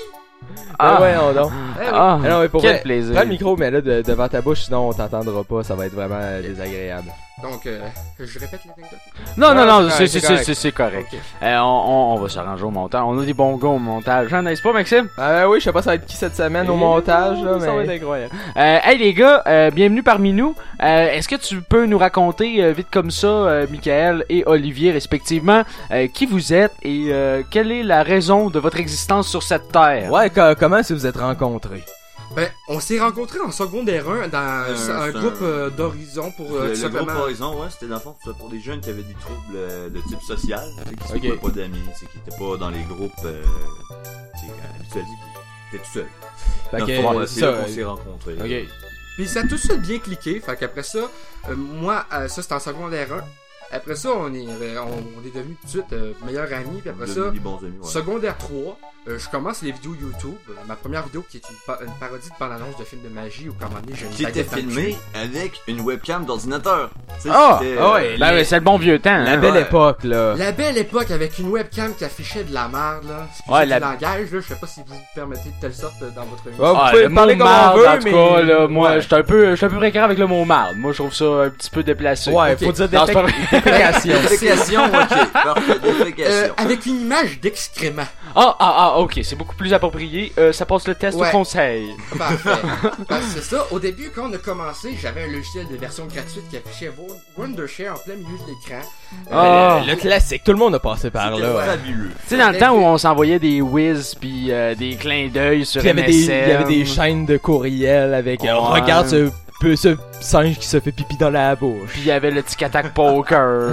Ah. Ah ouais, on donc. Eh oui. Ah, Ah non, mais pour quel vrai, plaisir. prends le micro, mais là, de- devant ta bouche, sinon on t'entendra pas, ça va être vraiment euh, désagréable. Donc, euh, je répète l'anecdote. Non, non, Non, non, c'est c'est correct, c'est- c'est correct. c'est- c'est correct. Ok. Euh, on, on, on va s'arranger au montage. On a des bons gars au montage. J'en ai pas, Maxime? Euh, oui, je sais pas ça va être qui cette semaine au Eh, montage, là, ça va être mais... incroyable. Euh, hey les gars, euh, bienvenue parmi nous. Euh, Est-ce que tu peux nous raconter euh, vite comme ça, euh, Michael et Olivier respectivement, euh, qui vous êtes et euh, quelle est la raison de votre existence sur cette terre? Ouais, co- comment si vous êtes rencontrés? Ben, on s'est rencontrés en secondaire un dans Euh, un c'est groupe un- euh, d'horizon pour euh, le, tout le simplement... groupe Horizon, ouais, c'était dans le fond c'était pour des jeunes qui avaient des troubles euh, de type social, tu sais, qui se Ok. trouvaient pas d'amis, tu sais, qui étaient pas dans les groupes euh, tu sais, habituels, qui étaient tout seuls. Fait Dans que, le fond, euh, ouais, c'est c'est ça, là qu'on euh, s'est rencontrés. Ok. Puis ça a tout de suite bien cliqué, fait qu'après ça, euh, moi, euh, ça c'était en secondaire un. Après ça, on est, euh, on, on est devenus tout de suite euh, meilleurs amis, puis après ça, Devenus des bons amis, ouais. secondaire trois, euh, je commence les vidéos YouTube. Euh, ma première vidéo qui est une, pa- une parodie de bande-annonce de film de magie où, comme un moment donné, j'ai une Qui était baguette dans le filmé cul. avec une webcam d'ordinateur. Tu sais, Ah! c'était, Ah euh, ouais, Ben, les- ouais, c'est le bon vieux temps. La hein? belle ouais. époque, là. La belle époque avec une webcam qui affichait de la merde, là. Excusez Ouais, du la- langage, là. Je sais pas si vous vous permettez de telle sorte euh, dans votre émission. Ah, vous Ah, pouvez le mot parler comme on marde, veut, en tout mais- cas, là, moi, Ouais. j'étais un peu, j'étais un peu précaire avec le mot marde. Moi, je trouve ça un petit peu déplacé. Ouais, Ok. faut dire Non, c'est pas défec- défécation. Défécation, ok, parfait, Euh, défécation. avec une image d'excrément. Ah, ah, ah, ok, c'est beaucoup plus approprié. Euh, ça passe le test Ouais. au conseil. Parfait. Parce que c'est ça, au début, quand on a commencé, j'avais un logiciel de version gratuite qui affichait Wo- Wondershare en plein milieu de l'écran. Ah. Le, le classique, tout le monde a passé par C'était là. fabuleux. Tu sais, dans le temps où on s'envoyait des whiz puis euh, des clins d'œil sur Puis il y avait M S des, N. il y avait des chaînes de courriel avec euh, Ouais. regarde ce, peu- ce singe qui se fait pipi dans la bouche. Puis il y avait le tic attack poker.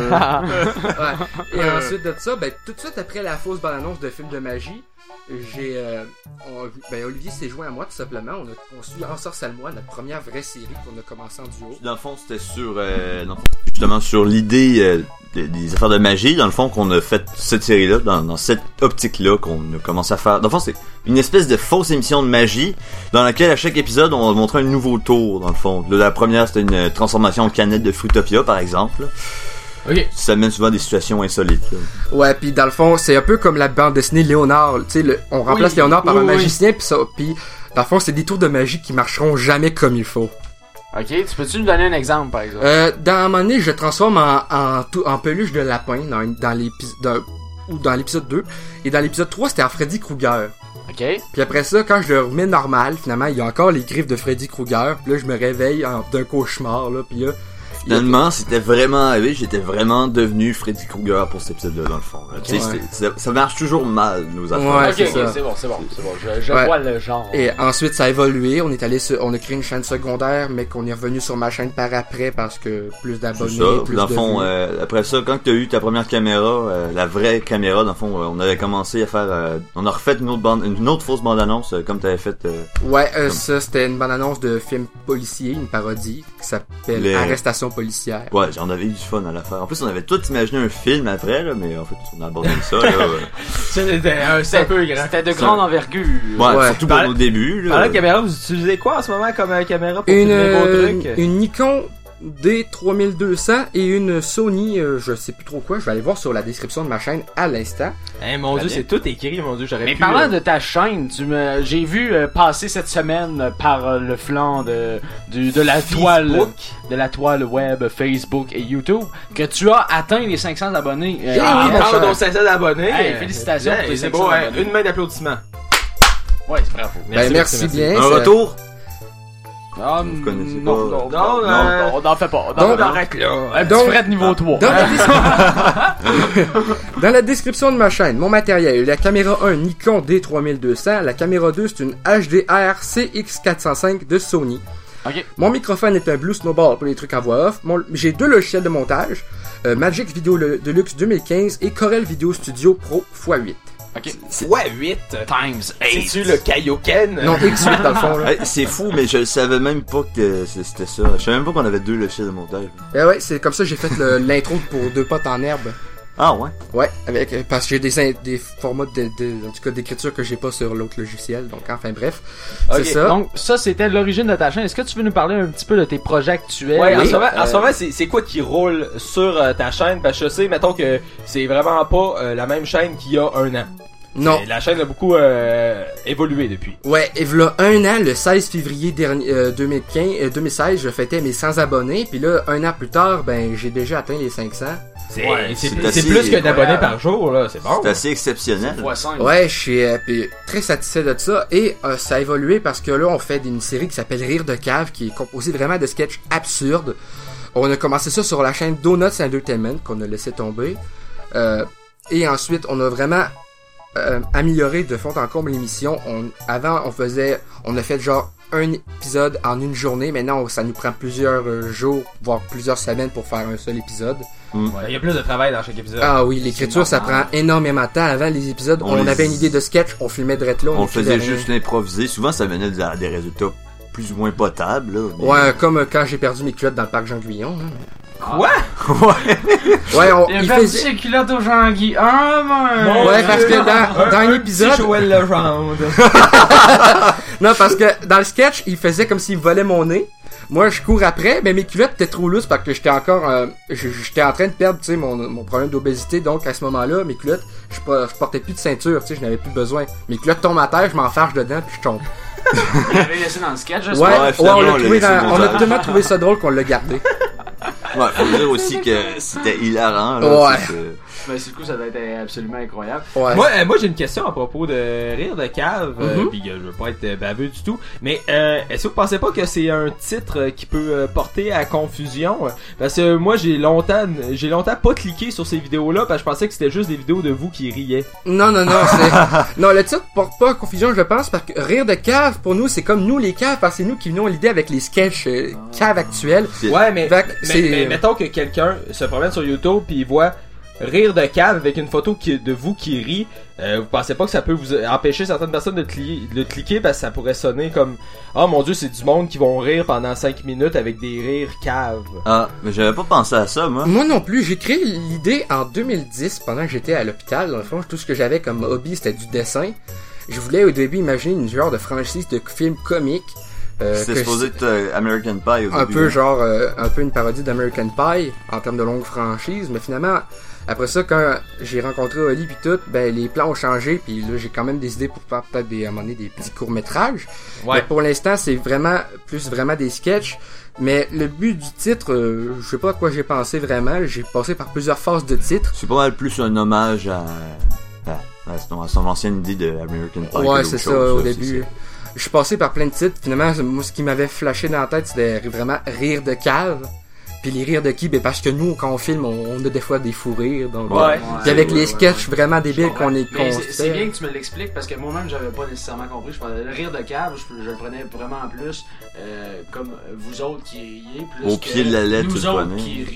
Ouais. Et ensuite de ça, ben, tout de suite après la fausse bande-annonce de film de magie, j'ai, euh, on- ben, Olivier s'est joint à moi tout simplement. On a conçu Ensorcelle-moi, notre première vraie série qu'on a commencé en duo. Dans le fond, c'était sur, euh, dans le fond, justement, sur l'idée euh, des, des affaires de magie, dans le fond, qu'on a fait cette série-là, dans, dans cette optique-là, qu'on a commencé à faire. Dans le fond, c'est une espèce de fausse émission de magie, dans laquelle, à chaque épisode, on va montrer un nouveau tour, dans le fond. Là, la première, c'était une transformation en canette de Fruitopia, par exemple. Ok. Ça mène souvent à des situations insolites, là. Ouais, puis dans le fond, c'est un peu comme la bande dessinée Léonard. Tu sais, le- on remplace Oui, Léonard par oui, un oui. magicien, puis ça, puis dans le fond, c'est des tours de magie qui marcheront jamais comme il faut. Ok, tu peux-tu nous donner un exemple, par exemple? Euh, dans un moment donné, je transforme en, en, tout- en peluche de lapin dans, une- dans l'épisode ou dans l'épisode deux. Et dans l'épisode trois, c'était en Freddy Krueger. Ok. Puis après ça, quand je le remets normal, finalement, il y a encore les griffes de Freddy Krueger. Puis là, je me réveille en- d'un cauchemar, là. Puis là, Finalement, c'était vraiment arrivé, j'étais vraiment devenu Freddy Krueger pour cet épisode-là, dans le fond. là. Tu sais, Ouais. c'était- ça, ça marche toujours mal, nos affaires. Ouais, ok, c'est ok, ça. c'est bon, c'est bon, c'est bon. Je, je Ouais. vois le genre. Et ensuite, ça a évolué. On est allé sur, on a créé une chaîne secondaire, mais qu'on est revenu sur ma chaîne par après parce que plus C'est d'abonnés, ça. plus Dans de le fond, vues. euh, après ça, quand tu as eu ta première caméra, euh, la vraie caméra, dans le fond, euh, on avait commencé à faire, euh, on a refait une autre bande, une autre fausse bande-annonce, euh, comme tu avais fait. euh, Ouais, euh, comme- ça, c'était une bande-annonce de film policier, une parodie, qui s'appelle Les- Arrestation policière. Ouais, on avait eu du fun à la faire. En plus, on avait tout imaginé un film après, là, mais en fait, on a abandonné ça. Là, euh. C'était un, c'est un peu grand. C'était de Ça- grande envergure. Ouais, Ouais. surtout pour Par- nos débuts. Là. Parlant de caméra, vous utilisez quoi en ce moment comme euh, caméra pour Une, filmer vos euh, trucs? une Nikon D trois mille deux cents et une Sony, euh, je sais plus trop quoi, je vais aller voir sur la description de ma chaîne à l'instant. Hein, mon dieu, c'est tout écrit, mon dieu, j'aurais Mais pu... parlant euh, de ta chaîne, tu me, j'ai vu euh, passer cette semaine euh, par euh, le flanc de, du, de la toile, de la toile web, Facebook et YouTube, que tu as atteint les cinq cents abonnés. Euh, Eh oui, en- mon cher. nos cinq cents abonnés. Hey, euh, félicitations hey, pour tes c'est cinq beau, cents hein, abonnés. une main d'applaudissement. Ouais, c'est bravo. Ben, merci bien. Un ça- retour? Ah, Vous connaissez non, pas. non, Non, non, euh, non, on n'en fait pas. donc- on arrête là. Un donc- petit fret niveau trois. Dans la, descri- Dans la description de ma chaîne, mon matériel, la caméra un Nikon D trois mille deux cents, la caméra deux c'est une H D R C X quatre cent cinq de Sony. Ok. Mon microphone est un Blue Snowball pour les trucs en voix off. Mon- J'ai deux logiciels de montage, euh, Magic Video Le- Deluxe deux mille quinze et Corel Video Studio Pro fois huit. Ok. Ouais, huit. Times eight. C'est-tu le Kaioken? Non, X huit dans le fond. Là. Hey, c'est fou, mais je savais même pas que c'était ça. Je savais même pas qu'on avait deux logiciels de montage. Ben ouais, c'est comme ça que j'ai fait le- l'intro pour Deux potes en herbe. Ah ouais? Ouais, avec euh, parce que j'ai des, in- des formats de, de- en tout cas d'écriture que j'ai pas sur l'autre logiciel. Donc enfin bref, Ok, c'est ça. Donc, ça, c'était l'origine de ta chaîne. Est-ce que tu veux nous parler un petit peu de tes projets actuels? Ouais, en Oui, ce moment, en euh, ce moment, c'est, c'est quoi qui roule sur euh, ta chaîne? Parce que je sais, mettons que c'est vraiment pas euh, la même chaîne qu'il y a un an. Non. Et la chaîne a beaucoup euh, évolué depuis. Ouais, et voilà un an, le seize février dernier, euh, deux mille quinze, euh, deux mille seize, je fêtais mes cent abonnés, puis là, un an plus tard, ben, j'ai déjà atteint les cinq cents. C'est, Ouais, c'est, c'est c'est assez plus qu'un incroyable. abonné par jour, là. C'est bon. C'est assez exceptionnel. Fois cinq. Ouais, je suis euh, puis très satisfait de ça, et euh, ça a évolué parce que là, on fait une série qui s'appelle Rire de cave, qui est composée vraiment de sketchs absurdes. On a commencé ça sur la chaîne Donuts Entertainment, qu'on a laissé tomber. Euh, et ensuite, on a vraiment euh, amélioré de fond en comble l'émission. On, avant, on faisait, on a fait genre un épisode en une journée. Maintenant, ça nous prend plusieurs euh, jours, voire plusieurs semaines pour faire un seul épisode. Ouais, il y a plus de travail dans chaque épisode. Ah oui, l'écriture, ça prend normal. énormément de temps. Avant les épisodes, on, On les- avait une idée de sketch, on filmait direct là, on, On écrivait faisait rien. juste l'improviser. Souvent, ça menait à des résultats plus ou moins potables, là. mais- Ouais, comme euh, quand j'ai perdu mes culottes dans le parc Jean Guyon. hein. Quoi? Ouais, on, Il a il perdu faisait... ses culottes au Jean-Guy. Ah, ben. Mon Ouais, Dieu. parce que dans, dans un, un un épisode... petit Joël Legendre. Non, parce que dans le sketch, il faisait comme s'il volait mon nez. Moi, je cours après, mais mes culottes étaient trop lousses parce que j'étais encore... euh, j- j'étais en train de perdre, tu sais, mon, mon problème d'obésité. Donc, à ce moment-là, mes culottes, je, por- je portais plus de ceinture, tu sais, je n'avais plus besoin. Mes culottes tombent à terre, je m'enfarge dedans, puis je tombe. Il l'avait laissé dans le sketch, Ouais, j'espère. ouais, finalement, on l'a on l'a trouvé laissé dans- au on a montage. tellement trouvé ça drôle qu'on l'a gardé. Ouais, faut dire aussi que c'était hilarant, là. Ouais. c'est que- Ben, c'est le coup, ça doit être absolument incroyable. Ouais. Moi, euh, moi j'ai une question à propos de Rire de cave, euh, Mhm. puis euh, je veux pas être euh, baveux du tout, mais euh, est-ce que vous pensez pas que c'est un titre euh, qui peut euh, porter à confusion? Parce que euh, moi j'ai longtemps j'ai longtemps pas cliqué sur ces vidéos-là parce que je pensais que c'était juste des vidéos de vous qui riez. Non, non, non, c'est... non, le titre porte pas à confusion, je pense, parce que Rire de cave, pour nous, c'est comme nous les caves, parce que c'est nous qui venons l'idée avec les sketchs euh, caves actuels. C'est- Ouais, mais, Fait que mais, c'est- mais mettons que quelqu'un se promène sur YouTube puis il voit Rire de cave avec une photo qui, de vous qui rit, euh, vous pensez pas que ça peut vous empêcher certaines personnes de, cli- de le cliquer parce que ça pourrait sonner comme « Oh mon dieu, c'est du monde qui vont rire pendant cinq minutes avec des rires caves. Ah, mais j'avais pas pensé à ça, moi. Moi non plus, j'ai créé l'idée en deux mille dix, pendant que j'étais à l'hôpital. Dans le fond, tout ce que j'avais comme hobby, c'était du dessin. Je voulais au début imaginer une genre de franchise de films comiques. Euh, C'était que supposé être euh, American Pie au un début. peu hein. genre euh, un peu une parodie d'American Pie en termes de longue franchise, mais finalement après ça quand j'ai rencontré Oli puis tout, ben les plans ont changé puis là j'ai quand même des idées pour faire peut-être des à un moment donné des petits courts métrages. Ouais. Mais pour l'instant c'est vraiment plus vraiment des sketchs. Mais le but du titre, euh, je sais pas à quoi j'ai pensé vraiment. J'ai passé par plusieurs phases de titre. C'est pas mal plus un hommage à, à, à son, à son ancienne idée de American Pie. que Ouais, d'autres c'est ça choses, au là, début. c'est ça. Je suis passé par plein de titres. Finalement, moi, ce qui m'avait flashé dans la tête, c'était vraiment rire de cave. Puis les rires de qui? Ben parce que nous, quand on filme, on, on a des fois des fous rires. Donc, Ouais. Puis avec Ouais, les ouais, sketchs vraiment débiles qu'on est Mais qu'on c'est- c'est fait. bien que tu me l'expliques parce que moi-même j'avais pas nécessairement compris. Je prenais le rire de cave, je, je le prenais vraiment plus euh, comme vous autres qui riez plus Au que pied de la lettre, nous tu le autres prenais. qui rient.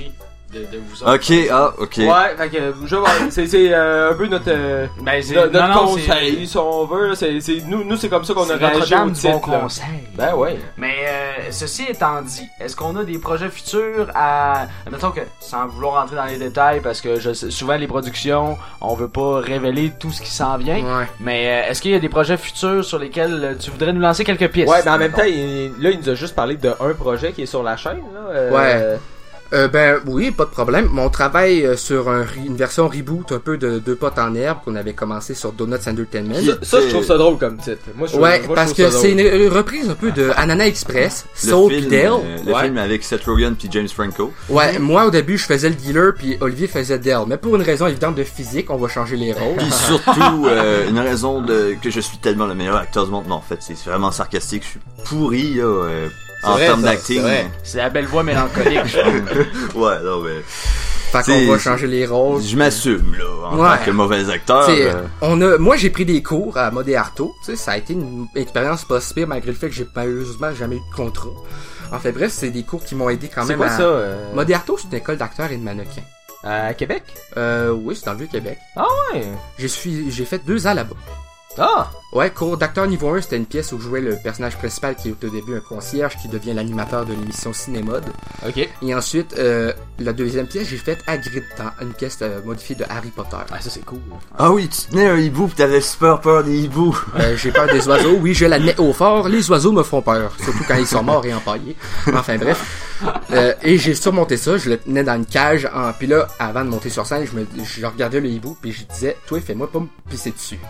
de, de vous autres. Ok, ah, ok. Ouais, fait que je vois, c'est c'est euh, un peu notre euh, Ben, c'est, notre, notre non, non, conseil, c'est, si on veut, là, c'est c'est nous nous c'est comme ça qu'on a c'est réagi Notre-Dame au du bon titre. là. conseil. Ben ouais. Mais euh, ceci étant dit, est-ce qu'on a des projets futurs à... Mettons que, sans vouloir rentrer dans les détails, parce que je sais, souvent les productions, on veut pas révéler tout ce qui s'en vient, Ouais. mais euh, est-ce qu'il y a des projets futurs sur lesquels euh, tu voudrais nous lancer quelques pistes? Ouais, mais en même temps, il, là il nous a juste parlé de un projet qui est sur la chaîne là. euh, Ouais. Euh, ben oui, pas de problème. Mon travail euh, sur un, re- une version reboot un peu de Deux potes en herbe qu'on avait commencé sur Donuts Entertainment. Ça, ça, je trouve ça drôle comme titre. Moi, je trouve, Ouais, moi, je parce trouve que ça c'est drôle. une, une reprise un peu de Ananas Express, Le Soul film, pis Dale. euh, le Ouais. film avec Seth Rogen puis James Franco. Ouais, moi au début je faisais le dealer puis Olivier faisait Dale. Mais pour une raison évidente de physique, on va changer les rôles. Puis surtout, euh, une raison de que je suis tellement le meilleur acteur du monde. Non, en fait, c'est vraiment sarcastique. Je suis pourri, là, euh, en vrai, termes ça, d'acting. c'est vrai. C'est la belle voix mélancolique, je trouve. Ouais, non, mais... Fait C'est- qu'on va changer les rôles. Je m'assume, là, en Ouais. tant que mauvais acteur. T'sais, euh, on a, moi j'ai pris des cours à Modé Arto, tu sais, ça a été une expérience pas si pire malgré le fait que j'ai malheureusement jamais eu de contrat. En fait bref, c'est des cours qui m'ont aidé quand C'est même quoi à... ça euh, Modé Arto, c'est une école d'acteurs et de mannequins. à Québec? Euh, oui, c'est dans le Vieux-Québec. Ouais. J'ai suis, j'ai fait deux ans là-bas. Ah! Ouais, cours d'acteur niveau un, c'était une pièce où jouait le personnage principal qui est au début un concierge qui devient l'animateur de l'émission Cinémode. Ok. Et ensuite, euh, la deuxième pièce, j'ai fait Hagrid dans une pièce euh, modifiée de Harry Potter. Ah, ça c'est cool. Ah oui, tu tenais un hibou pis t'avais super peur des hiboux. Euh, j'ai peur des oiseaux, oui, je l'admets au fort, les oiseaux me font peur, surtout quand ils sont morts et empaillés. Enfin bref. Euh, et j'ai surmonté ça, je le tenais dans une cage, en... puis là, avant de monter sur scène, je, me... je regardais le hibou, puis je disais, toi, fais-moi pas me pisser dessus.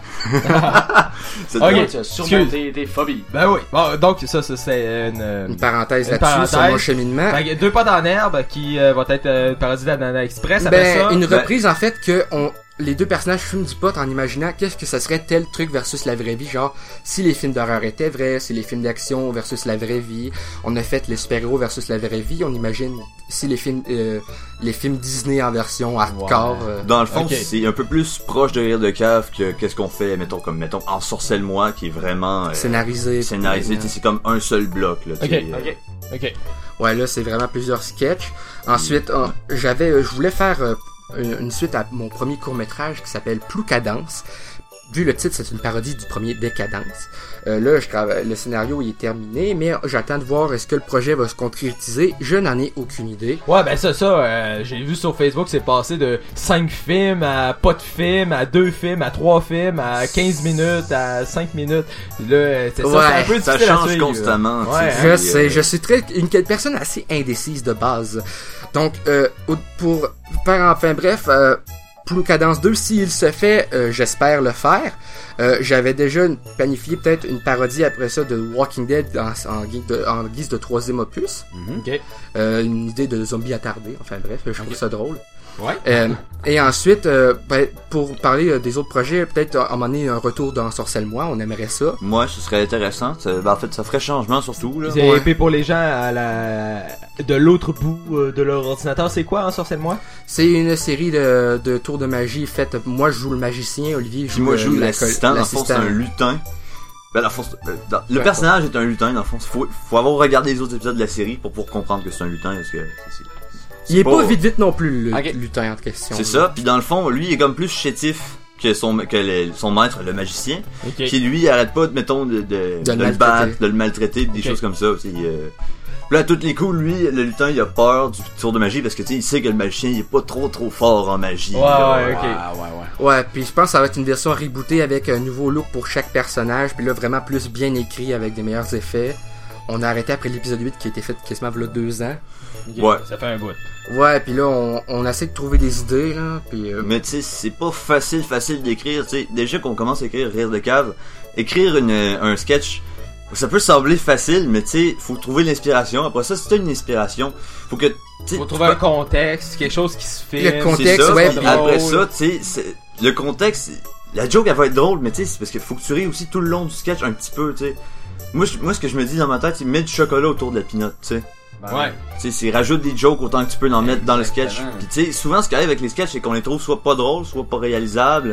C'est Ok. drôle. Tu as surmonté tes phobies. Ben oui. Bon, donc ça, ça c'est une. euh, Une parenthèse Une là-dessus parenthèse. sur mon cheminement. fait que deux potes en herbe qui euh, va être euh, parodie d'Anana Express. Après Ben, ça. une ben- reprise en fait que on, les deux personnages fument du pot en imaginant qu'est-ce que ça serait tel truc versus la vraie vie, genre si les films d'horreur étaient vrais, si les films d'action versus la vraie vie. On a fait les super-héros versus la vraie vie, on imagine si les films euh, les films Disney en version hardcore. Ouais. euh, Dans le fond, Ok. c'est un peu plus proche de Rire de cave que qu'est-ce qu'on fait, mettons, comme, mettons, Ensorcelle-moi, qui est vraiment, euh, scénarisé. scénarisé, tu sais, c'est comme un seul bloc, là, tu Ok, sais, euh, Ok. Ok. Ouais, là, c'est vraiment plusieurs sketchs. Ensuite, euh, j'avais, euh, je voulais faire euh, une, une suite à mon premier court-métrage qui s'appelle Ploucadence. Vu le titre, c'est une parodie du premier Décadence. Euh, là, je travaille, le scénario il est terminé, mais j'attends de voir est-ce que le projet va se concrétiser. Je n'en ai aucune idée. Ouais, ben ça, ça, euh, j'ai vu sur Facebook, c'est passé de cinq films à pas de films, à deux films, à trois films, à quinze minutes, à cinq minutes. Là, euh, c'est ça, Ouais, c'est un peu ça difficile à change suivre. constamment, tu sais, Ouais, Je hein, sais, euh, je suis très une personne assez indécise de base. Donc, euh, au- pour faire enfin bref, euh, Ploucadence deux, s'il se fait, euh, j'espère le faire. Euh, j'avais déjà une- planifié peut-être une parodie après ça de Walking Dead en, en, guise, de, en guise de troisième opus. Ok. Euh, une idée de zombie attardé. Enfin bref, je trouve ça drôle. Ouais. Euh, et ensuite, euh, ben, pour parler euh, des autres projets, peut-être à un moment donné un retour dans Sorcelle-moi, on aimerait ça. Moi, ce serait intéressant. Ça- ben, en fait, ça ferait changement surtout, là. C'est Ouais. épais pour les gens à la de l'autre bout euh, de leur ordinateur. C'est quoi, en Sorcelle-moi? C'est une série de, de tours de magie faite. Moi, je joue le magicien, Olivier Puis joue, moi, le- je joue la- l'assistant. Dans le fond, c'est l'assistant. un lutin. Ben, dans le fond, c'est- euh, dans- le Ouais. personnage est un lutin, dans le fond. Faut, faut avoir regardé les autres épisodes de la série pour pouvoir comprendre que c'est un lutin, parce que c'est- c'est- Il est c'est pas vite vite non plus, le Ok. lutin en question. C'est ça. Puis dans le fond, lui, il est comme plus chétif que son, que le- son maître, le magicien. Ok. Qui lui arrête pas de, mettons, de, de, De le de le maltraiter. battre, de le maltraiter, des Ok. choses comme ça. Tu sais, euh... Puis là, à tous les coups, lui, le lutin, il a peur du tour de magie parce que tu sais, il sait que le magicien, il est pas trop trop fort en magie. Ouais, là. ouais, ok. Ouais, ouais, ouais. Ouais, puis je pense que ça va être une version rebootée avec un nouveau look pour chaque personnage, puis là vraiment plus bien écrit avec des meilleurs effets. On a arrêté après l'épisode huit qui a été fait quasiment il y a deux ans. Ok. Ouais. Ça fait un bout. Ouais, puis là on, on essaie de trouver des idées là, puis euh, Mais tu sais, c'est pas facile, facile d'écrire. Tu sais, déjà qu'on commence à écrire Rire de cave, écrire une, un sketch, ça peut sembler facile, mais tu sais, faut trouver l'inspiration. Après ça, si t'as une inspiration, faut que tu sais, Faut tu trouver peux- un contexte, quelque chose qui se filme. Le contexte, c'est ça, ouais, puis puis- après drôle. ça, tu sais, c'est- le contexte, la joke elle va être drôle, mais tu sais, c'est parce qu'il faut que tu ris aussi tout le long du sketch un petit peu, tu sais. Moi, je- moi, ce que je me dis dans ma tête, c'est mets du chocolat autour de la pinotte, tu sais. Ouais. Tu sais, c'est rajoute des jokes autant que tu peux en mettre dans le sketch. Exactement. Puis tu sais, souvent ce qui arrive avec les sketchs, c'est qu'on les trouve soit pas drôles, soit pas réalisables,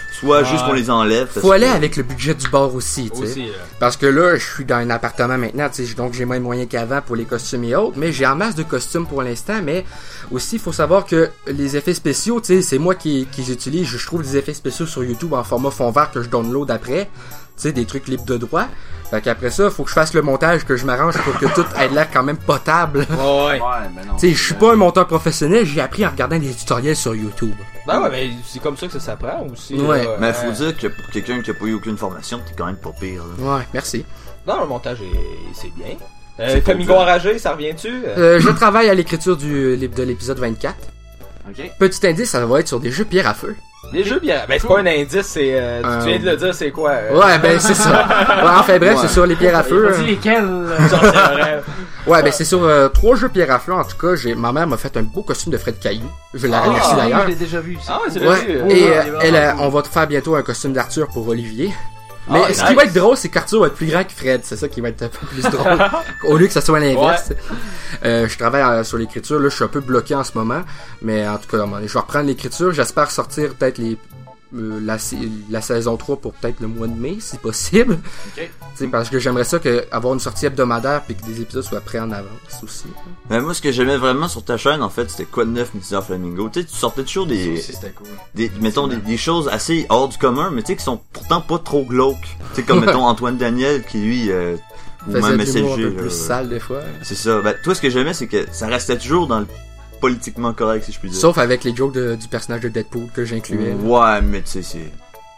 soit Ah. juste qu'on les enlève. parce Faut aller que- avec le budget du bar aussi, tu sais. Aussi, euh, Parce que là, je suis dans un appartement maintenant, tu sais, donc j'ai moins de moyens qu'avant pour les costumes et autres, mais j'ai en masse de costumes pour l'instant, mais aussi, il faut savoir que les effets spéciaux, tu sais, c'est moi qui, qui j'utilise, je trouve des effets spéciaux sur YouTube en format fond vert que je download après, tu sais, des trucs libres de droit. Fait qu'après ça, faut que je fasse le montage, que je m'arrange pour que tout ait l'air quand même potable. Ouais, ouais. Ouais, mais non. Tu sais, je suis pas un monteur professionnel, j'ai appris en regardant des tutoriels sur YouTube. Ben ouais, mais c'est comme ça que ça s'apprend aussi. Ouais. là, Mais euh, faut dire que pour quelqu'un qui a pas eu aucune formation, t'es quand même pas pire. Là. Ouais, merci. Non, le montage, est... c'est bien. Euh, C'est Flamingo cool, ça. enragé, ça revient-tu? Euh, Euh, je travaille à l'écriture du, de l'épisode vingt-quatre. Ok. Petit indice, ça va être sur des jeux pierre à feu. Les jeux bien. Ben, c'est pas un indice, c'est. Euh, Euh, Tu viens de le dire, c'est quoi? euh, Ouais, ben c'est ça. Ouais, enfin bref, Ouais. c'est sur les pierres à feu. Vas-y, lesquels? Genre, c'est vrai. Ouais, ben c'est sur euh, trois jeux pierre à feu. En tout cas, j'ai ma mère m'a fait un beau costume de Fred Caillou. Je la Ah, remercie oui, d'ailleurs. Je l'ai déjà vu, ça. Ah ouais, c'est Ouais. le jeu. Et Ouais, euh, il est elle, vraiment euh, cool. on va te faire bientôt un costume d'Arthur pour Olivier. Ah, Mais ce qui nice. va être drôle, c'est qu'Arthur va être plus grand que Fred. C'est ça qui va être un peu plus drôle. Au lieu que ça soit l'inverse. Euh, je travaille euh, sur l'écriture. Là, je suis un peu bloqué en ce moment. Mais en tout cas, à un moment donné, je vais reprendre l'écriture. J'espère sortir peut-être les euh, la, sa- la saison trois pour peut-être le mois de mai, si possible. Ok. Tu sais, parce que j'aimerais ça que avoir une sortie hebdomadaire puis que des épisodes soient prêts en avance aussi. Mais moi, ce que j'aimais vraiment sur ta chaîne, en fait, c'était quoi de neuf, mister Flamingo. Tu sais, tu sortais toujours des, c'était cool. des mettons, des, des choses assez hors du commun, mais tu sais, qui sont pourtant pas trop glauques. Tu sais, comme, mettons, Antoine Daniel, qui lui, euh, ou Faisait même de l'humour un S L G. peu là. plus sale des fois. C'est ça. Ben, toi, ce que j'aimais, c'est que ça restait toujours dans le politiquement correct, si je puis dire. Sauf avec les jokes de- du personnage de Deadpool que j'incluais. Ouais, mais tu sais, c'est...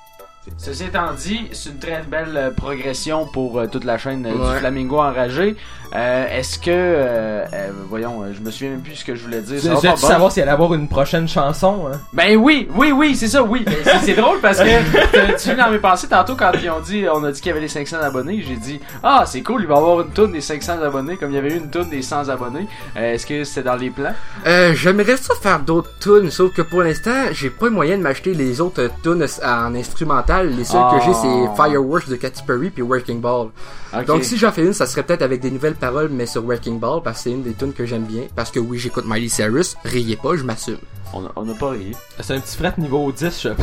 Ceci étant dit, c'est une très belle euh, progression pour euh, toute la chaîne euh, Ouais. du Flamingo enragé. Euh, Est-ce que, euh, euh, voyons, euh, je me souviens même plus ce que je voulais dire. Tu Ça va veux pas bon. savoir si elle allait avoir une prochaine chanson, hein? Ben oui, oui, oui, c'est ça, oui. Ben, c'est- C'est drôle parce que euh, tu viens dans mes pensées tantôt quand ils ont dit, on a dit qu'il y avait les cinq cents abonnés, j'ai dit, ah c'est cool, il va y avoir une toune des cinq cents abonnés comme il y avait eu une toune des cent abonnés. Euh, Est-ce que c'était dans les plans? Euh, j'aimerais ça faire d'autres tunes, sauf que pour l'instant, j'ai pas le moyen de m'acheter les autres euh, tunes en instrumental. Les seules Ah. que j'ai, c'est Fireworks de Katy Perry puis Working Ball. Ok. Donc si j'en fais une, ça serait peut-être avec des nouvelles paroles, mais sur Working Ball, parce que c'est une des tunes que j'aime bien. Parce que oui, j'écoute Miley Cyrus, riez pas, je m'assume. On a, on a pas ri. C'est un petit fret niveau dix, je pense.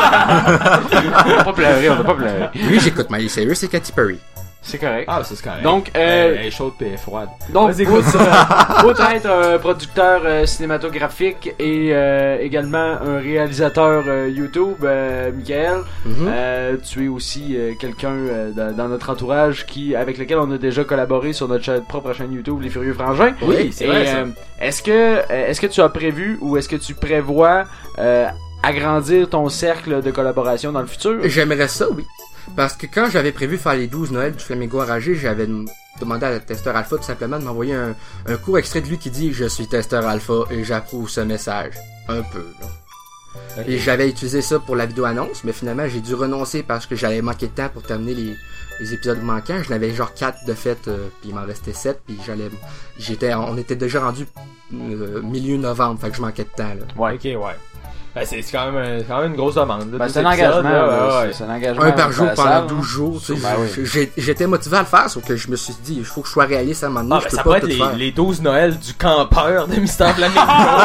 On a pas pleuré, on a pas pleuré. Oui, j'écoute Miley Cyrus et Katy Perry. C'est correct. Ah, ça c'est correct. Donc, Elle- euh, elle est chaude pis elle est froide. Donc, Vas-y, outre, euh, outre être un producteur euh, cinématographique et euh, également un réalisateur euh, YouTube, euh, Michael, Mhm. euh, tu es aussi euh, quelqu'un euh, dans, dans notre entourage qui, avec lequel on a déjà collaboré sur notre cha- propre chaîne YouTube, Les Furieux Frangins. Oui, c'est Et, vrai, ça. euh, est-ce que, euh, est-ce que tu as prévu ou est-ce que tu prévois euh, agrandir ton cercle de collaboration dans le futur? J'aimerais ça, oui. Parce que quand j'avais prévu faire les douze Noëls du Flamingo enragé, j'avais dem- demandé à Testeur Alpha tout simplement de m'envoyer un, un court extrait de lui qui dit « Je suis Testeur Alpha et j'approuve ce message. » Un peu, là. Et j'avais utilisé ça pour la vidéo annonce, mais finalement j'ai dû renoncer parce que j'allais manquer de temps pour terminer les, les épisodes manquants. Je n'avais genre quatre de fait, euh, puis il m'en restait sept, puis j'allais, j'étais, on était déjà rendu euh, milieu novembre, fait que je manquais de temps là. Ouais, ok, ouais. Ben, c'est c'est quand même, un- quand même une grosse demande. là, Ben, deux c'est un épisodes, engagement, là, là, ouais, c'est- ouais. c'est un engagement. Un par jour à la pendant salle, douze jours, tu sais, Ben oui. j'ai- j'ai- j'étais motivé à le faire, sauf que je me suis dit, il faut que je sois réaliste à un moment donné, Ah, je ben, peux ça pas pourrait tout être faire. les, les douze Noëls du campeur de Mister Flamingo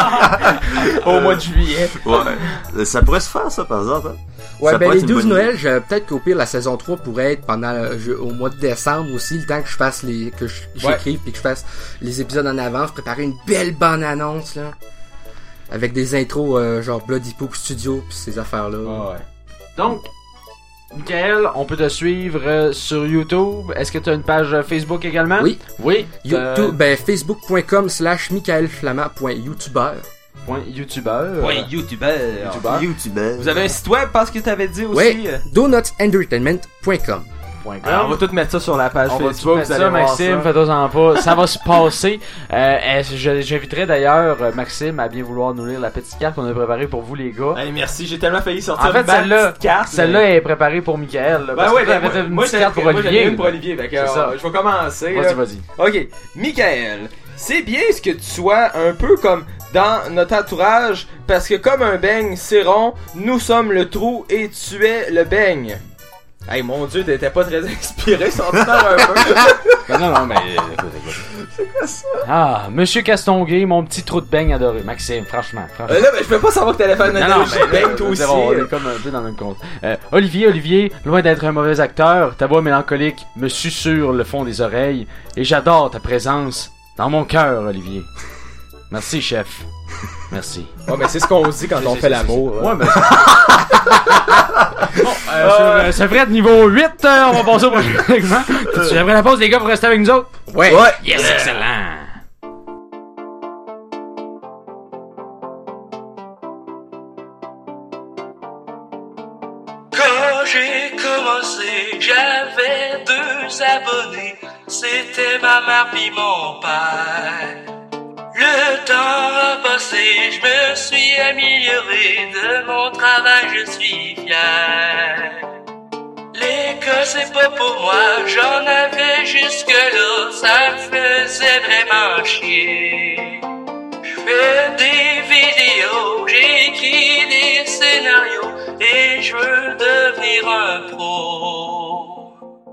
au mois de juillet. Ouais. Ça pourrait se faire, ça, par exemple. Hein? Ouais, Ça ben pourrait les être une douze bonne Noël, je- peut-être qu'au pire la saison trois pourrait être pendant euh, je- au mois de décembre aussi, le temps que je fasse les que je- j'écrive puis que je fasse les épisodes en avance, préparer une belle bande annonce là avec des intros euh, genre Bloody Poop Studio puis ces affaires là. Ah, ouais. Donc, Michael, on peut te suivre euh, sur YouTube. Est-ce que tu as une page euh, Facebook également? Oui. Oui. euh, YouTube, ben facebook.com slash michaelflamand.youtubeur. point YouTubeur. Ouais, YouTuber. YouTubeur. YouTuber. Vous avez un site web parce que t'avais dit aussi. Ouais, euh, donutsentertainment point com. Point com. Alors, on va tout mettre ça sur la page On va tout Facebook. mettre vous allez ça, voir Maxime, ça. fais-toi-en pas. Ça va se passer. Euh, est-ce- je- J'inviterai d'ailleurs euh, Maxime à bien vouloir nous lire la petite carte qu'on a préparée pour vous, les gars. Hey, merci, j'ai tellement failli sortir En fait, ma celle-là, petite carte. celle-là mais- est préparée pour Michael. là, Ben parce ouais, que ben, t'avais moi, une moi, petite j'en ai- carte pour moi, j'en ai Olivier. une pour Olivier. Fait que, C'est ça. euh, je vais commencer. Vas-y, là. vas-y. Ok, Michael, c'est bien ce que tu sois un peu comme dans notre entourage, parce que comme un beigne, c'est rond, nous sommes le trou et tu es le beigne. Hey, mon dieu, t'étais pas très inspiré, sans te faire un peu. Ben non, non, mais... C'est quoi ça? Ah, Monsieur Castonguay, mon petit trou de beigne adoré. Maxime, franchement, franchement. Euh, là, ben, je peux pas savoir que t'allais faire une Non, non, analogie de mais, beigne, toi euh, aussi. c'est bon, on est comme un peu dans le même compte. Euh, Olivier, Olivier, loin d'être un mauvais acteur, ta voix mélancolique me susurre le fond des oreilles et j'adore ta présence dans mon cœur, Olivier. Merci, chef. Merci. Ouais, mais c'est ce qu'on se dit quand on fait l'amour. Ouais, mais... Bon, euh, sur, euh, ce vrai de niveau huit, euh, on va passer au prochain segment. J'aimerais la pause, les gars, pour rester avec nous autres. Ouais. Ouais. Yes, excellent. Quand j'ai commencé, j'avais deux abonnés. C'était ma mère pis mon père. Le temps a passé, je me suis amélioré. De mon travail, je suis fier. L'école, c'est pas pour moi, j'en avais jusque-là. Ça me faisait vraiment chier. Je fais des vidéos, j'écris des scénarios et je veux devenir un pro.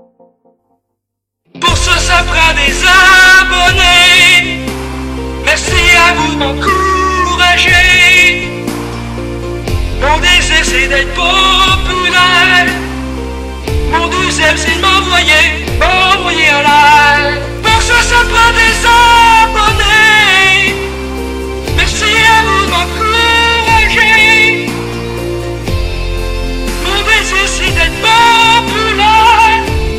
Pour ça, ça prend des abonnés. Merci à vous de m'encourager. Mon désir, c'est d'être populaire. Mon deuxième, c'est de m'envoyer, m'envoyer en l'air. Pour ça, ça prend des abonnés. Merci à vous de m'encourager. Mon désir, c'est d'être populaire.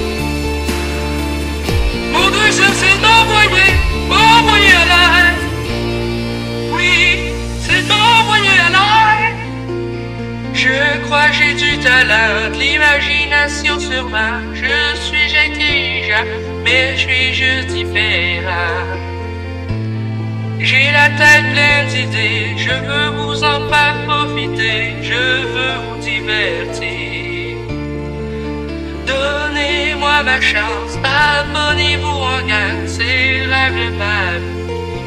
Mon deuxième, c'est de m'envoyer, m'envoyer en l'air. Oui, c'est de m'envoyer en l'air. Je crois que j'ai du talent, de l'imagination sûrement. Je suis intelligent, mais je suis juste différent. J'ai la tête pleine d'idées, je veux vous en faire profiter, je veux vous divertir. Donnez-moi ma chance, abonnez-vous en gang, c'est le rêve de ma vie.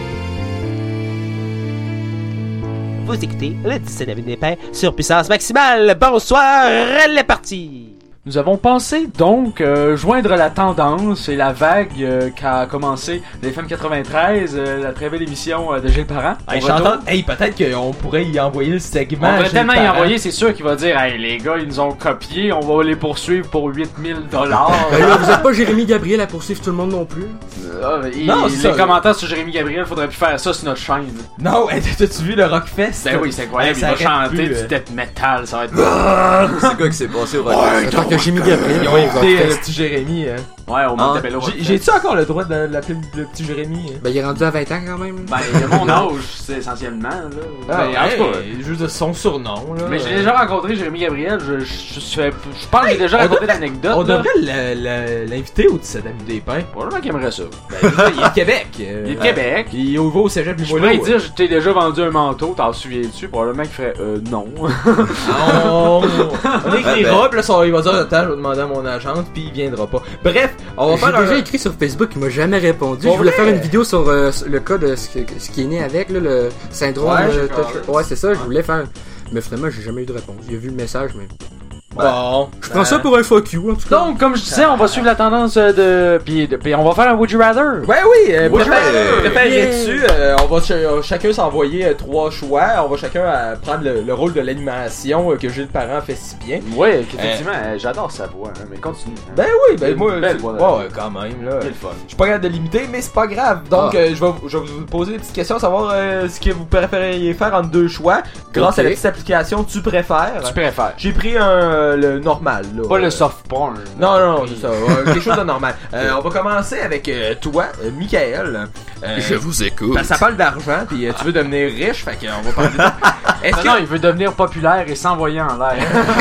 Vous écoutez le dix-sept avenue des Pins sur Puissance Maximale. Bonsoir, elle est partie. Nous avons pensé donc euh, joindre la tendance et la vague euh, qu'a commencé les F M quatre-vingt-treize, euh, la très belle émission euh, de Gilles Parent. Hey, j'entends, hey, peut-être qu'on pourrait y envoyer le segment. On pourrait Gilles tellement y Parent. envoyer, c'est sûr qu'il va dire hey les gars, ils nous ont copié, on va les poursuivre pour huit mille dollars. Ben là, vous êtes pas Jérémy Gabriel à poursuivre tout le monde non plus. Ah, et Non, les c'est ça. commentaires sur Jérémy Gabriel, faudrait plus faire ça sur notre chaîne. Non, hey, t'as-tu vu le Rockfest? Ben oui, c'est incroyable, Hey, il ça va arrête chanter plus, du euh. death metal, ça va être... C'est quoi qui s'est passé au Rockfest? Tant que Jérémy Gabriel. Ils ont invité euh, le petit Jérémy. Hein. Ouais, au Ah, Montebello. J'ai- J'ai-tu encore le droit de l'appeler le petit Jérémy? Hein? Ben il est rendu à vingt ans quand même. Ben, il a mon âge, c'est essentiellement, là. Ah, Ben, en tout cas... hey, juste de son surnom, là. Mais j'ai déjà rencontré Jérémy Gabriel, je, je, je, suis- je pense que j'ai déjà on raconté devrait- l'anecdote. On là. devrait le- le- l'inviter au dix-sept avenue des Pins. Probablement qu'il aimerait ça. Ben, il est de Québec. euh, Il est de Québec. Il est au au cégep Je Limoilou. pourrais dire, je t'ai déjà vendu un manteau, t'en souviens-tu? Probablement qu'il ferait, euh, non. Ah, on, on écrira, ben. pis là, ça, il va dire, attends, je vais demander à mon agente, pis il viendra pas. Bref, on va J'ai faire déjà un... écrit sur Facebook, il m'a jamais répondu. Pour je voulais vrai? faire une vidéo sur euh, le cas de ce, que- ce qui est né avec, là, le syndrome. Ouais, euh, j'ai touch- ouais, c'est ça, je voulais faire. Mais finalement, j'ai jamais eu de réponse. Il a vu le message, mais. Bon. Je prends ça pour un fuck you, en tout cas. Donc, comme je disais, on va suivre la tendance euh, de... Puis, de... puis on va faire un Would You Rather. Ouais, oui, euh, Ouais. préfère- préférerais-tu, euh, on va ch- euh, chacun s'envoyer euh, trois choix, on va chacun euh, prendre le, le rôle de l'animation euh, que Gilles Parent fait si bien. Ouais, effectivement, euh, j'adore sa voix, hein, mais continue. hein. Ben oui, ben Une moi, belle c'est- voix de- ouais, ouais, quand même, là. Quel fun. Je suis pas capable de limiter, mais c'est pas grave. Donc, Ah. euh, je, vais, je vais vous poser des petites questions, savoir euh, ce que vous préféreriez faire entre deux choix, grâce Ok. à la petite application Tu préfères. Tu préfères. J'ai pris un, euh, le normal, là. Pas le soft porn. Non, non, non, c'est ça. euh, quelque chose de normal. Euh, on va commencer avec euh, toi, euh, Michael. Euh, vous écoute. parce que ça parle d'argent, puis euh, tu veux devenir riche, fait qu'on va parler de ça. Est-ce Non, que... non, il veut devenir populaire et s'envoyer en l'air.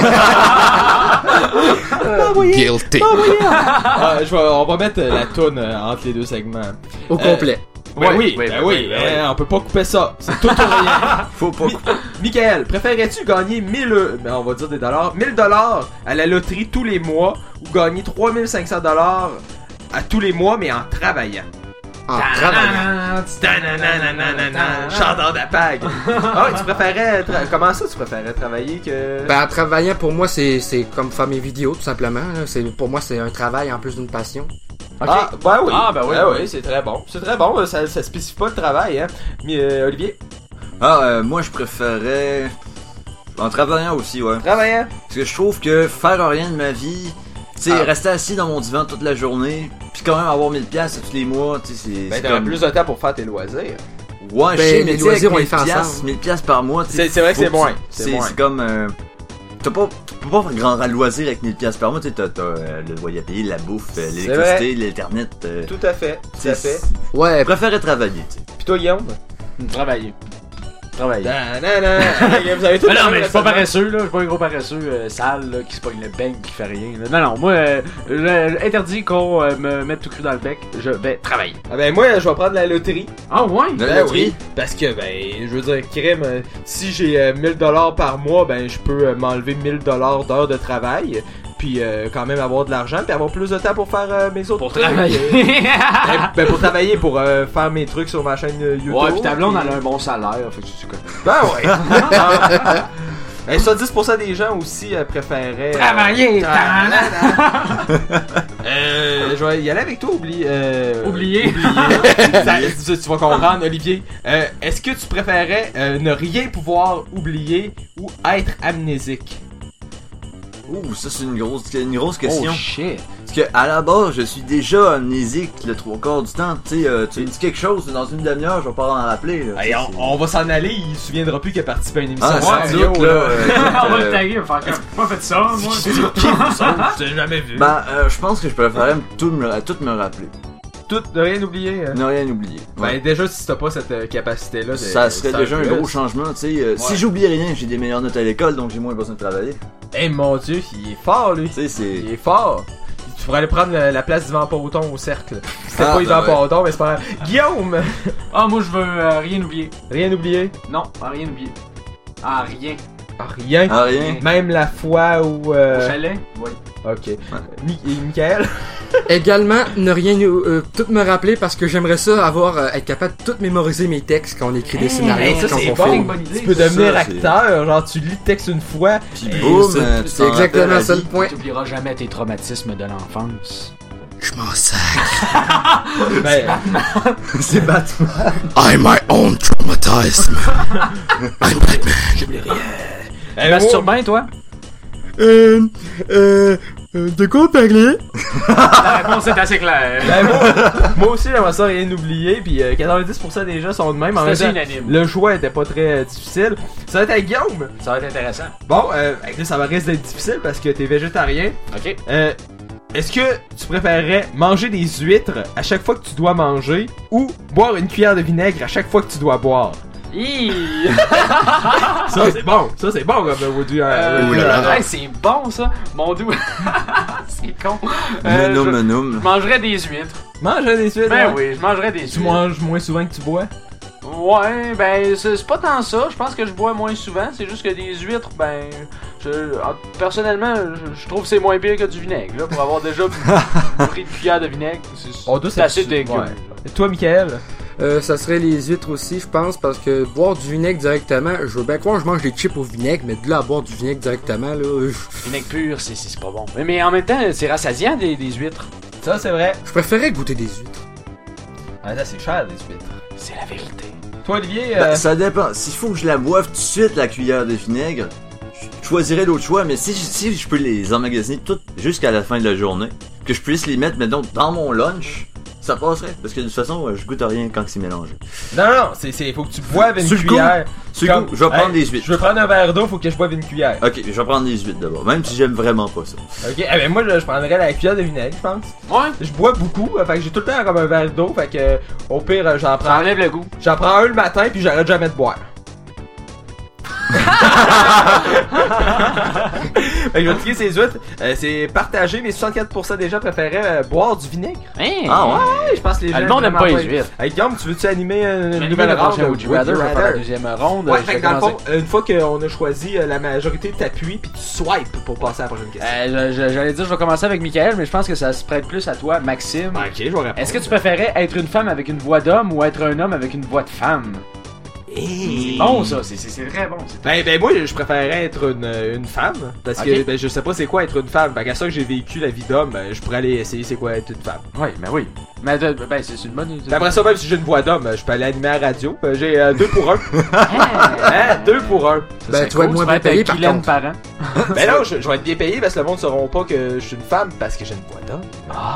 Guilty. Ah, je vais- on va mettre euh, la toune euh, entre les deux segments. Au complet. Ben Ouais, oui, oui, ben ben oui, oui, ben ben, on peut pas couper ça. C'est tout ou rien. Faut pas. Mi- Michael, préférerais-tu gagner mille, euh, ben on va dire des dollars, mille dollars à la loterie tous les mois ou gagner trois mille cinq cents dollars à tous les mois mais en travaillant? En travaillant. Chanteur d'Apag. Ah, tu préférais tra- comment ça tu préférais travailler que Ben, en travaillant, pour moi, c'est c'est comme faire mes vidéos, tout simplement. là. C'est Pour moi, c'est un travail en plus d'une passion. Ok. Ah, ben oui. Ah, ben oui, Ben oui. oui, c'est très bon. C'est très bon, ça, ça spécifie pas le travail, hein. Mais, euh, Olivier? Ah, euh, moi, je préférais... En travaillant aussi, ouais. Travaillant? Parce que je trouve que faire rien de ma vie... Tu sais, Ah. rester assis dans mon divan toute la journée, puis quand même avoir mille piastres tous les mois, tu sais, c'est... Ben, c'est t'aurais comme... plus de temps pour faire tes loisirs. Ouais, Ben, je sais, les mais tu sais, loisirs, on avec les fait mille piastres, ensemble. mille piastres par mois, tu sais, C'est- c'est vrai que faut c'est moins, C'est c'est moins. c'est comme... Euh, t'as pas, tu peux pas faire grand loisir avec mille piastres par mois, tu sais, t'as, t'as euh, le loyer à payer, la bouffe, euh, l'électricité, l'internet... Euh, Tout à fait, tout tu à sais, fait. Je Ouais, préférais travailler, tu sais. Pis toi, Guillaume? Travailler. Travailler. Nanana. Vous avez tout Mais non, le mais même je suis pas raisonnement. paresseux, là. Je suis pas un gros paresseux euh, sale, là, qui se pogne le bec qui fait rien. Là. Non, non, moi, euh, je- interdit qu'on euh, me mette tout cru dans le bec. Je vais travailler. Ah ben moi, je vais prendre la loterie. Ah, ouais? La Ben loterie? oui, parce que, ben, je veux dire, crème, euh, si j'ai euh, mille dollars par mois, ben, je peux euh, m'enlever mille dollars d'heures de travail, puis euh, quand même avoir de l'argent, puis avoir plus de temps pour faire euh, mes autres Pour trucs. travailler. ben, ben, pour travailler, pour euh, faire mes trucs sur ma chaîne euh, YouTube. Ouais, pis ta blonde, puis- elle a un bon salaire, fait que tu connais. Ben ouais. Ben, soixante-dix pour cent des gens aussi euh, préféraient... euh, Travailler, Euh, je vais y aller avec toi, oublie. Euh, Oublier. oublier. Ça, tu, tu vas comprendre, Olivier. Euh, Est-ce que tu préférais euh, ne rien pouvoir oublier ou être amnésique? Ouh, ça c'est une grosse, une grosse question. Oh, shit. Parce que à la base, je suis déjà amnésique le trois quarts du temps. Tu sais, euh, tu me dis quelque chose, dans une demi-heure, je vais pas en rappeler. Là, Hey, Tu sais, on, c'est- on va s'en aller, il se souviendra plus qu'il a participé à une émission Ah, de sans radio. doute, là. euh, écoute, On va le euh, taguer, on va faire comme. Pas fait ça, moi. Je t'ai jamais vu. Ben, euh, je pense que je préférais tout me, tout me rappeler. Tout, de rien oublier. hein. Ne rien oublier. Ouais. Ben déjà, si t'as pas cette euh, capacité-là, c'est- Ça serait c'est déjà un plus. gros changement, tu sais. euh, Si j'oublie rien, j'ai des meilleures notes à l'école, donc j'ai moins besoin de travailler. Eh mon dieu, il est fort lui. Tu sais, c'est... Il est fort. Tu pourrais aller prendre la, la place d'Yvan Pauton au cercle. C'était Ah, pas ben Yvan ouais. Pauton, mais c'est pas grave. Guillaume! Ah, moi, je veux euh, rien oublier. Rien oublié? Non, rien oublier. Ah, rien. Ah, rien. Ah, rien. Même la fois où... Au Euh... chalet? Oui. Ok. Mi- et Michael? également, ne rien nous, euh, tout me rappeler parce que j'aimerais ça avoir, euh, être capable de tout mémoriser mes textes quand on écrit des scénarios, hey, ça, quand c'est on bon. filme. bonne idée. Tu peux devenir ça, c'est- acteur, genre tu lis le texte une fois. Puis Hey, boum, c'est- euh, tu c'est t'en exactement rappelles à ça le vie. point. Tu oublieras jamais tes traumatismes de l'enfance. Je m'en sac. Ben, C'est Batman. I'm my own traumatism. I'm Batman. eh, Tu masturbes bien, toi? Euh, euh, euh, de quoi parler? La réponse est assez claire. ben, moi, moi aussi j'aimerais ça rien oublier, puis euh, quatre-vingt-dix pour cent des gens sont de même. En C'est même assez temps, unanime. le choix était pas très euh, difficile. Ça va être à Guillaume. Ça va être intéressant. Bon, euh, là, ça va risque d'être difficile parce que t'es végétarien. Ok. Euh, est-ce que tu préférerais manger des huîtres à chaque fois que tu dois manger ou boire une cuillère de vinaigre à chaque fois que tu dois boire? Hi! Ça c'est bon, ça c'est bon comme euh, Woody. Euh, Ouh là là. hey, c'est bon ça, mon doux. C'est con. Euh, Menum, je, je menum. mangerais des huîtres. Mange des huîtres. Ben ouais. oui, je mangerais des Tu huîtres. manges moins souvent que tu bois? Ouais, ben c'est c'est pas tant ça. Je pense que je bois moins souvent. C'est juste que des huîtres, ben, je, en- personnellement, je, je trouve que c'est moins pire que du vinaigre. Là, pour avoir déjà pris une cuillère de vinaigre, c'est On doit c'est assez dégueu. Ouais. Et toi, Michael? Euh, ça serait les huîtres aussi, je pense, parce que boire du vinaigre directement, je veux bien croire que je mange des chips au vinaigre, mais de là à boire du vinaigre directement, là, euh, Vinaigre pur, c'est c'est pas bon. Mais, mais en même temps, c'est rassasiant des, des huîtres. Ça c'est vrai. je préférais goûter des huîtres. Ah là c'est cher des huîtres. C'est la vérité. Toi Olivier? Ben, euh, ça dépend. S'il faut que je la boive tout de suite, la cuillère de vinaigre, je choisirais l'autre choix, mais si, si je peux les emmagasiner toutes jusqu'à la fin de la journée, que je puisse les mettre, mettons, dans mon lunch, ça passerait. Parce que de toute façon, je goûte à rien quand c'est mélangé. Non non, c'est c'est faut que tu boives une Sur le coup, cuillère. Sur le Comme- coup, je vais prendre Hey, des huîtres. Je veux prendre un verre d'eau, faut que je boive une cuillère. Ok, je vais prendre des huîtres d'abord, même si j'aime vraiment pas ça. Ok, eh ben moi je, je prendrais la cuillère de vinaigre, je pense. Ouais. Je bois beaucoup, euh, fait que j'ai tout le temps comme un verre d'eau, fait que euh, au pire euh, j'en Ça prends. enlève le goût. J'en prends un le matin puis j'arrête jamais de boire. Fait que je vais trier ces huîtres. Euh, c'est partagé, mais soixante-quatre pour cent des gens préféraient euh, boire du vinaigre. Hein? Ah ouais? Ouais, je pense que les gens. Ah, le monde aime vraiment pas les huîtres. Hey Guillaume, tu veux-tu animer euh, une Animer nouvelle le round prochain de Would You Rather, je vais faire la Rather? deuxième ronde. Ouais, je fait vais que dans le commencer. fond, une fois qu'on a choisi, euh, la majorité t'appuie puis tu swipes pour passer à la prochaine question. Euh, je- je- J'allais dire, je vais commencer avec Michael, mais je pense que ça se prête plus à toi, Maxime. Ok, je vais répondre. Est-ce que tu préférais être une femme avec une voix d'homme ou être un homme avec une voix de femme? C'est bon ça, c'est, c'est, c'est très bon. C'est Ben, ben moi, je préférerais être une, une femme. Parce que Ok. ben, je sais pas c'est quoi être une femme. Fait qu'à ça que j'ai vécu la vie d'homme, ben, je pourrais aller essayer c'est quoi être une femme. Oui, mais oui. Mais de- ben, c'est, c'est une bonne idée. Puis après ça, même si j'ai une voix d'homme, je peux aller animer à la radio. Ben, j'ai euh, deux pour un. Hein? Deux pour un. Ben, tu vas être moins bien payé, par contre. par an. Ben non, je, je vais être bien payé parce que le monde ne sauront pas que je suis une femme parce que j'ai une voix d'homme.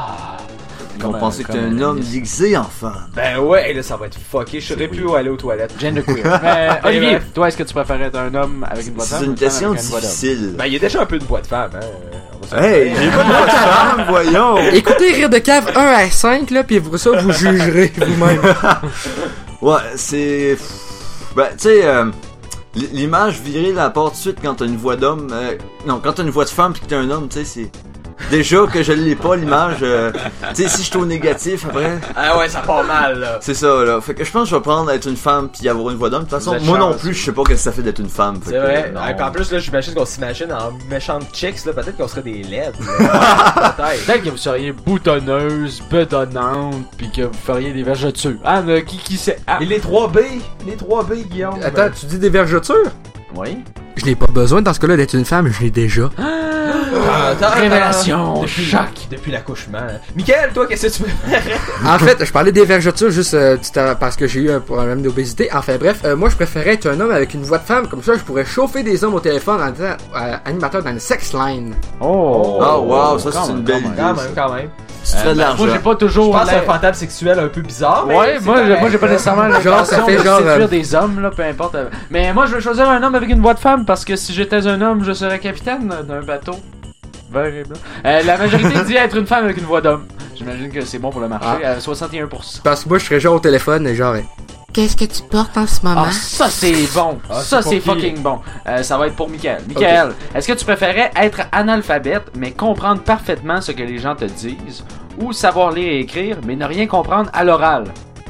Ils vont Comme penser un- que t'es comme un un homme déguisé en femme. Ben ouais, là ça va être fucké. Je saurais plus où aller aux toilettes. Gender queer. Mais, Olivier, bref. toi, est-ce que tu préférais être un homme avec une voix de femme C'est ou une question femme avec une voix d'homme? difficile. Ben il y a déjà un peu de voix de femme, hein. On va se Hey, j'ai pas de voix de femme, voyons. Écoutez Rire de Cave un à cinq, là, pis pour ça, vous jugerez vous-même. Ouais, c'est... Ben, tu sais, euh, l- l'image virile, elle part tout de suite quand t'as une voix d'homme. euh, Non, quand t'as une voix de femme pis que t'es un homme, tu sais, c'est... Déjà que je l'ai pas, l'image. euh, tu sais, si je suis au négatif, après... Ah ouais, ça part mal, là. C'est ça, là. Fait que je pense que je vais prendre être une femme pis avoir une voix d'homme. De toute façon, Vous êtes moi non chanceux. plus, je sais pas ce que ça fait d'être une femme. Fait C'est que, vrai. non. Et puis en plus, là, j'imagine qu'on s'imagine en méchante chicks, là. Peut-être qu'on serait des laides. là. Peut-être. Peut-être que vous seriez boutonneuse, bedonnante, pis que vous feriez des vergetures. Ah, mais qui, qui sait? Ah. Et les trois B. Les trois B, Guillaume. Attends, tu dis des vergetures? Oui. Je n'ai pas besoin dans ce cas-là d'être une femme, je l'ai déjà. Attends, Révélation, depuis, choc. depuis l'accouchement. hein. Michael, toi, qu'est-ce que tu préfères? En fait, je parlais des vergetures juste euh, tout à- parce que j'ai eu un problème d'obésité. Enfin bref, euh, moi je préférais être un homme avec une voix de femme, comme ça je pourrais chauffer des hommes au téléphone en étant euh, animateur dans une sex line. Oh. Ah, wow, ça, Quand c'est même, une belle quand même. idée. Quand ça. même, quand même. Tu te ferais de Moi, l'argent. j'ai pas Je toujours. pense que c'est un l'air- fantasme sexuel un peu bizarre. mais Ouais, c'est moi, correct. je- moi j'ai pas nécessairement Genre, ça l'intention fait de genre, séduire euh, des hommes, là, peu importe. euh, Mais moi, je vais choisir un homme avec une voix de femme parce que si j'étais un homme, je serais capitaine d'un bateau. Vert et blanc. Euh, la majorité dit être une femme avec une voix d'homme. J'imagine que c'est bon pour le marché, à soixante et un pour cent. Parce que moi je serais genre au téléphone et genre... euh, Qu'est-ce que tu portes en ce moment? Ah, ça c'est bon! Ah, ça c'est c'est pas fucking bon. Euh, ça va être pour Michael. Michael, est-ce que tu préférais être analphabète mais comprendre parfaitement ce que les gens te disent ou savoir lire et écrire mais ne rien comprendre à l'oral?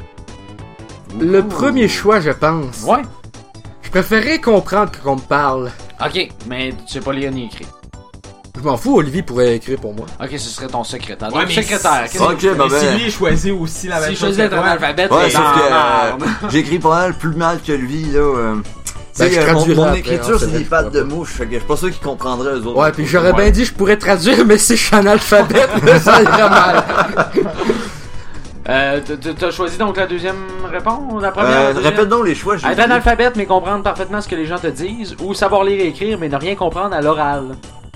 Le premier choix, je pense. Ouais. Je préférerais comprendre qu'on me parle. Ok, mais tu sais pas lire ni écrire. Je m'en fous, Olivier pourrait écrire pour moi. Ok, ce serait ton secrétaire. Ouais, Donc, mais secrétaire. si- qu'est-ce que- Ok, bah Mais si ben... lui il choisit aussi la même Si je chose choisis que d'être toi, analphabète, Ouais, c'est sauf dans que la euh, merde. j'écris pas mal plus mal que lui, là. Euh, Ben, tu sais, je euh, mon, traduirai mon après, écriture, hein, c'est c'est des vrai, pattes je de pourrais mouche. Fait que je suis pas sûr qu'ils comprendraient eux autres. Ouais, puis j'aurais bien dit je pourrais traduire, mais si je suis analphabète, là, ça irait mal. Euh, t- t- t'as choisi donc la deuxième réponse? La première? Euh, la deuxième? répète donc les choix. j'ai Être oublié. analphabète mais comprendre parfaitement ce que les gens te disent ou savoir lire et écrire mais ne rien comprendre à l'oral.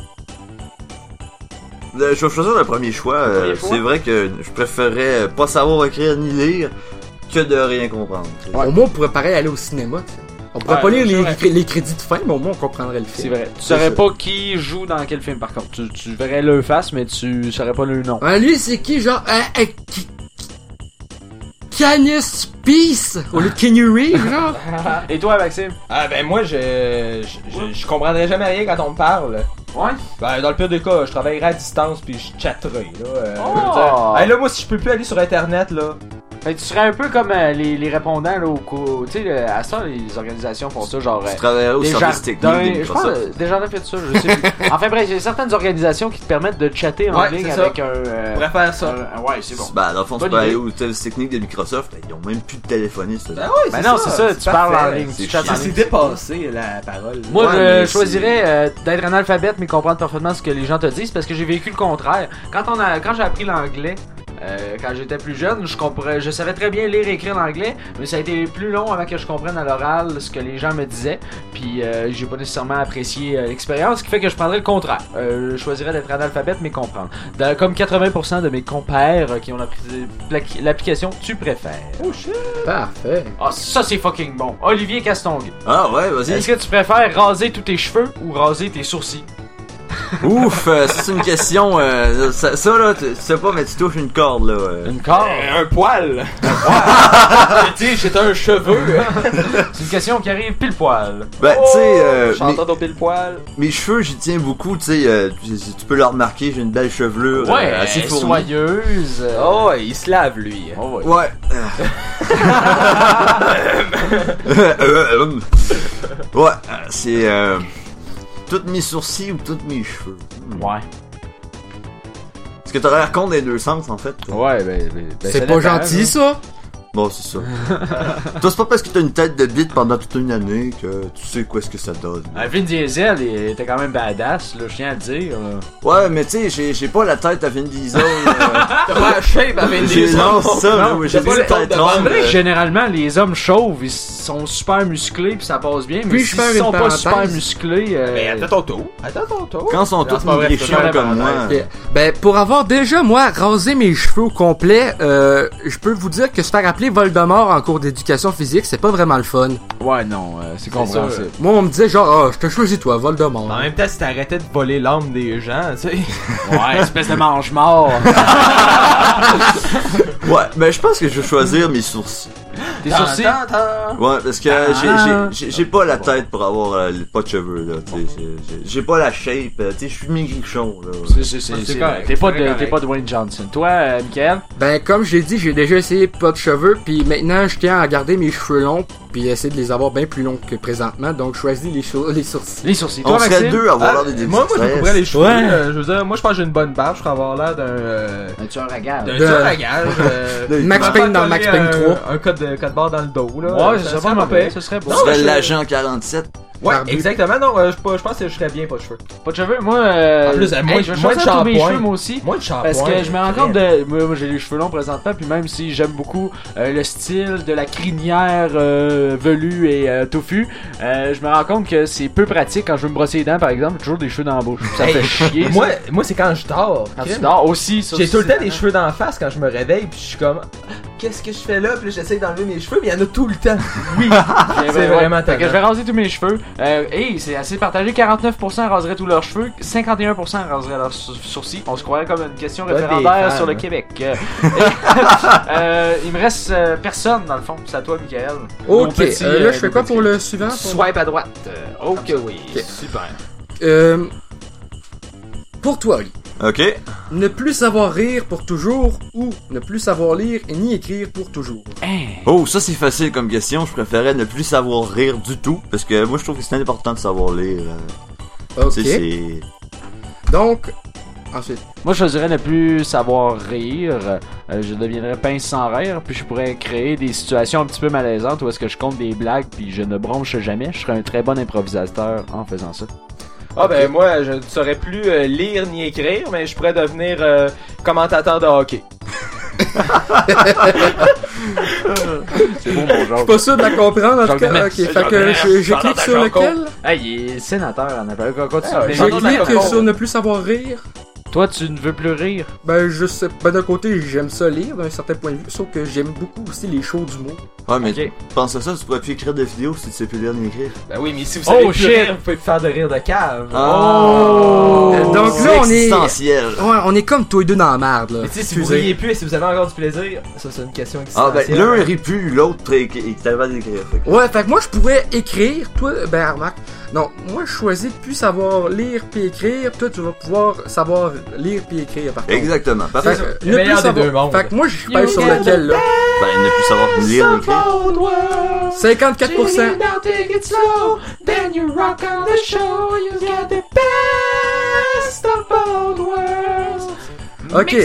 Euh, Je vais choisir le premier choix. euh, premier choix? C'est vrai que je préférerais pas savoir écrire ni lire que de rien comprendre. tu sais. Au moins, on pourrait pareil aller au cinéma, tu sais. On pourrait Ouais, pas lire c'est les, vrai. cré- les crédits de fin, mais au moins on comprendrait le C'est film. vrai. Tu saurais pas qui joue dans quel film par contre. Tu, tu verrais le face mais tu saurais pas le nom. Ouais, lui, c'est qui, genre, euh, euh, qui... Canis Peace au lieu de Kenny Reeves, genre? Et toi Maxime? Ah ben moi je je, je je comprendrais jamais rien quand on me parle. Ouais. Ben dans le pire des cas, je travaillerai à distance puis je chatterai là. Euh, Oh! je veux dire, hey, là moi si je peux plus aller sur internet là. Fait que tu serais un peu comme euh, les, les répondants là au co- tu sais le- à ça les organisations font ça genre Tu euh, travaillerais au des service technique jardins- des je pense Microsoft. euh, des gens ont fait ça, je sais plus. Enfin bref, il y a certaines organisations qui te permettent de chatter en Ouais, ligne c'est ça. avec un euh, On pourrait faire ça. un- ouais, c'est bon. Ben, dans le fond, tu Bonne peux aller idée. au service technique de Microsoft. Ben, ils ont même plus de téléphonistes. Ben oui, Ben non, c'est ça, tu parles en ligne, C'est tu chattes en C'est ligne. dépassé la parole. Moi, Ouais, je mais choisirais euh, d'être analphabète mais comprendre parfaitement ce que les gens te disent parce que j'ai vécu le contraire. Quand on a, quand j'ai appris l'anglais, euh, quand j'étais plus jeune, je comprenais, je savais très bien lire et écrire l'anglais, mais ça a été plus long avant que je comprenne à l'oral ce que les gens me disaient. Puis euh, j'ai pas nécessairement apprécié euh, l'expérience, ce qui fait que je prendrais le contraire. Euh, je choisirais d'être analphabète mais comprendre. Dans- comme quatre-vingts pour cent de mes compères euh, qui ont appris l'appli- l'application Tu préfères. Oh shit. Parfait. Ah, ça c'est fucking bon. Olivier Castongue. Ah ouais, vas-y. Est-ce que tu préfères raser tous tes cheveux ou raser tes sourcils? Ouf, euh, ça c'est une question. Euh, ça, ça, là, tu tu sais pas, mais tu touches une corde là. euh. Une corde? Euh, un poil. Tu sais, j'ai un cheveu. C'est une question qui arrive pile poil. Ben, tu sais, euh, mes, Chantant ton pile poil. mes cheveux, j'y tiens beaucoup. Tu sais, euh, tu, tu peux le remarquer, j'ai une belle chevelure Ouais, euh, assez fournie. soyeuse. euh, Oh, ouais, il se lave lui. oh, ouais. Ouais. Euh, euh, ouais, euh, c'est euh, tous mes sourcils ou tous mes cheveux. Hmm. Ouais. Est-ce que t'aurais l'air con des deux sens en fait? Ouais, ben, ben, ben, C'est ça pas dépend, gentil, là. ça? Bon, c'est ça. Toi, c'est pas parce que t'as une tête de bite pendant toute une année que tu sais quoi ce que ça donne. Ah, Vin Diesel, il était quand même badass, là, je tiens à le dire. Là. Ouais, mais tu sais, j'ai, j'ai pas la tête à Vin Diesel. Euh... T'as pas la shape à Vin Diesel. Non, c'est ça, non, mais j'ai pas pas le la tête de ronde. C'est vrai que euh, généralement, les hommes chauves, ils sont super musclés pis ça passe bien, mais Puis-je s'ils faire une sont pas parenthèse? super musclés... Euh... Mais attends ton tour. Attends ton tour. Quand ils sont Non, tous c'est pas vrai, maigrichons c'est pas comme vrai. moi. Ok. Ben, pour avoir déjà, moi, rasé mes cheveux au complet, euh, je peux vous dire que se faire appeler Voldemort en cours d'éducation physique, c'est pas vraiment le fun. Ouais, non, euh, c'est compréhensible. Moi, on me disait genre, ah, je te choisis toi, Voldemort. En même temps, si t'arrêtais de voler l'âme des gens, tu sais. Ouais, espèce de mange-mort. Ouais, mais je pense que je vais choisir mes sourcils. Tes sourcils? Ouais, parce que Ah. j'ai, j'ai, j'ai, j'ai pas la tête pour avoir euh, pas de cheveux, là, tu sais. J'ai, j'ai, j'ai pas la shape, euh, tu sais, je suis maigrichon, là. C'est, c'est, c'est, C'est c'est correct, T'es pas, c'est de, correct. t'es pas Dwayne Johnson. Toi, euh, Michael? Ben, comme j'ai dit, j'ai déjà essayé pas de cheveux, puis maintenant, je tiens à garder mes cheveux longs, puis essayer de les avoir bien plus longs que présentement, donc je choisis les, chou- les sourcils. Les sourcils. On Toi, serait Maxime? deux à avoir Ah, l'air des moi, moi, je me couvrais les cheveux. Ouais. euh, je veux dire, moi, je pense que j'ai une bonne barbe. Je pourrais avoir l'air d'un. Euh, Un tueur à gage. d'un De- tueur à gage. euh, Max je Payne vais dans faire Max coller Payne un- trois. Un code de, code barre dans le dos, là. Ouais, ça serait serait pas pire. mal. Ça serait beau. Tu Non, mais serais je- l'agent quarante-sept. Ouais, Barbu. exactement. Non, euh, je, je pense que je serais bien pas de cheveux. Pas de cheveux? Moi, euh... En plus, euh, moins- hey, je vais moins de choisir tous mes shampoing. cheveux, moi aussi. Moi, le shampoing. Parce que je me rends crème. compte de. Moi, moi, j'ai les cheveux longs présentement, puis même si j'aime beaucoup euh, le style de la crinière euh, velue et euh, touffue, euh, je me rends compte que c'est peu pratique quand je veux me brosser les dents, par exemple, j'ai toujours des cheveux dans la bouche. Ça Hey, fait chier. Moi, ça. moi c'est quand je dors. Quand tu crime. dors aussi, ça J'ai aussi, tout le temps c'est- des cheveux dans la face quand je me réveille, puis je suis comme, qu'est-ce que je fais là? Puis là, j'essaie d'enlever mes cheveux, mais il y en a tout le temps. Oui, Eh c'est ben, vraiment ouais. Fait que tannant. je vais raser tous mes cheveux. Euh, hey, c'est assez partagé. quarante-neuf pour cent raseraient tous leurs cheveux. cinquante et un pour cent raseraient leurs sou- sourcils. On se croirait comme une question Ouais, référendaire des fans. sur le Québec. Euh, et, euh, il me reste euh, personne dans le fond. C'est à toi, Michael. Mon Ok, petit, euh, là, euh, je fais quoi pour le suivant? pour- Swipe à droite. Euh, ok, oui. Ok. Super. Euh, pour toi, Oli. Ok. Ne plus savoir rire pour toujours ou ne plus savoir lire et ni écrire pour toujours. Hein. Oh, ça c'est facile comme question. Je préférais ne plus savoir rire du tout. Parce que moi je trouve que c'est important de savoir lire. euh, Ok. Tu sais, c'est. Donc, ensuite. Moi, je choisirais ne plus savoir rire. Euh, je deviendrais pince sans rire. Puis je pourrais créer des situations un petit peu malaisantes où est-ce que je compte des blagues puis je ne bronche jamais. Je serais un très bon improvisateur en faisant ça. Ah ben moi, je ne saurais plus euh, lire ni écrire, mais je pourrais devenir euh, commentateur de hockey. C'est beau, mon genre. Pas sûr de la comprendre, en Jean tout cas. Gomez. Ok, fait Jean que Gomez. je, je Jean clique Gomez. sur Jean lequel? Hey, il est sénateur en appel. Continue. Ah, Mais Je Jean non, Gomez. clique d'accord. sur ne plus savoir rire. Toi, tu ne veux plus rire. Ben, je sais, ben d'un côté, j'aime ça lire d'un certain point de vue, sauf que j'aime beaucoup aussi les shows d'humour. Ouais, mais Ok. pense à ça, tu pourrais plus écrire des vidéos si tu sais plus lire ni écrire. Ben oui, mais si vous Oh, savez plus shit. rire, vous pouvez faire de rire de cave. Oh! Euh, donc C'est là, on est. existentiel. Ouais, on est comme toi et deux dans la merde, là. Mais tu sais, si vous Excusez. riez plus et si vous avez encore du plaisir, ça c'est une question Ah ben, existentielle. l'un rit plus, l'autre est est capable d'écrire. fait que- Ouais, fait que moi, je pourrais écrire, toi, ben, remarque. Non, moi, je choisis de plus savoir lire puis écrire. Toi, tu vas pouvoir savoir lire puis écrire, par contre. Exactement. Fait Parfait. que, Le ne meilleur plus des deux savoir. mondes. Fait que moi, je pèse sur lequel, là? Ben, ne plus savoir ni lire ni écrire. cinquante-quatre pour cent. Ok.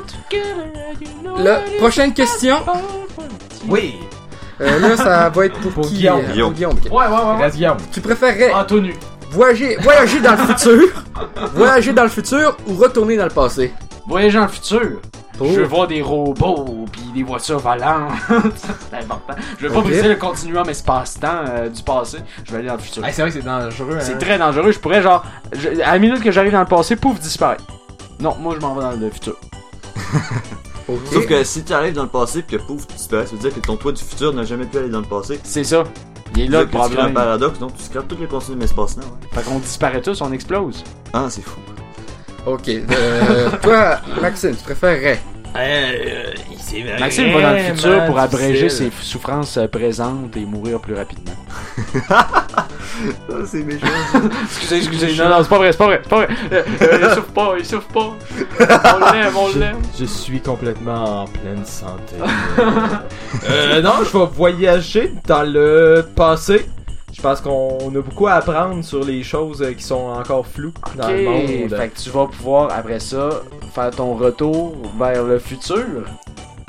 La prochaine question. Oui. Euh, là, ça va être pour, Pour qui? Guillaume. euh, Guillaume. Pour Guillaume. ok. Ouais, ouais, ouais. Reste Guillaume. Tu préférerais En tout nu. voyager, voyager dans le futur, voyager dans le futur ou retourner dans le passé? Voyager dans le futur. Oh. Je veux voir des robots puis des voitures volantes. C'est important. Je veux pas Ok. briser le continuum espace-temps euh, du passé. Je vais aller dans le futur. Hey, c'est vrai que c'est dangereux. C'est hein. très dangereux. Je pourrais, genre, je- à la minute que j'arrive dans le passé, pouf, disparaître. Non, moi, je m'en vais dans le futur. Ok. Sauf que si tu arrives dans le passé pis que pouf, tu disparais, ça veut dire que ton toi du futur n'a jamais pu aller dans le passé. C'est ça. Il est C'est là là le que tu crées un problème. paradoxe, donc tu scrapes tous les continuums espace-temps. Ouais. Fait qu'on disparaît tous, on explose. Ah, c'est fou. Ok. Euh, toi, Maxime, tu préférerais Euh, c'est Maxime va dans le futur vraiment pour abréger ses difficile. souffrances euh, présentes et mourir plus rapidement. Ah, c'est méchant. Excusez, excusez. Non, non, c'est pas vrai, c'est pas vrai, c'est pas vrai. Euh, euh, il souffre pas, il souffre pas. On l'aime, on l'aime. Je suis complètement en pleine santé. euh, non, je vais voyager dans le passé. Je pense qu'on a beaucoup à apprendre sur les choses euh, qui sont encore floues dans le monde. Fait que tu vas pouvoir, après ça, faire ton retour vers le futur.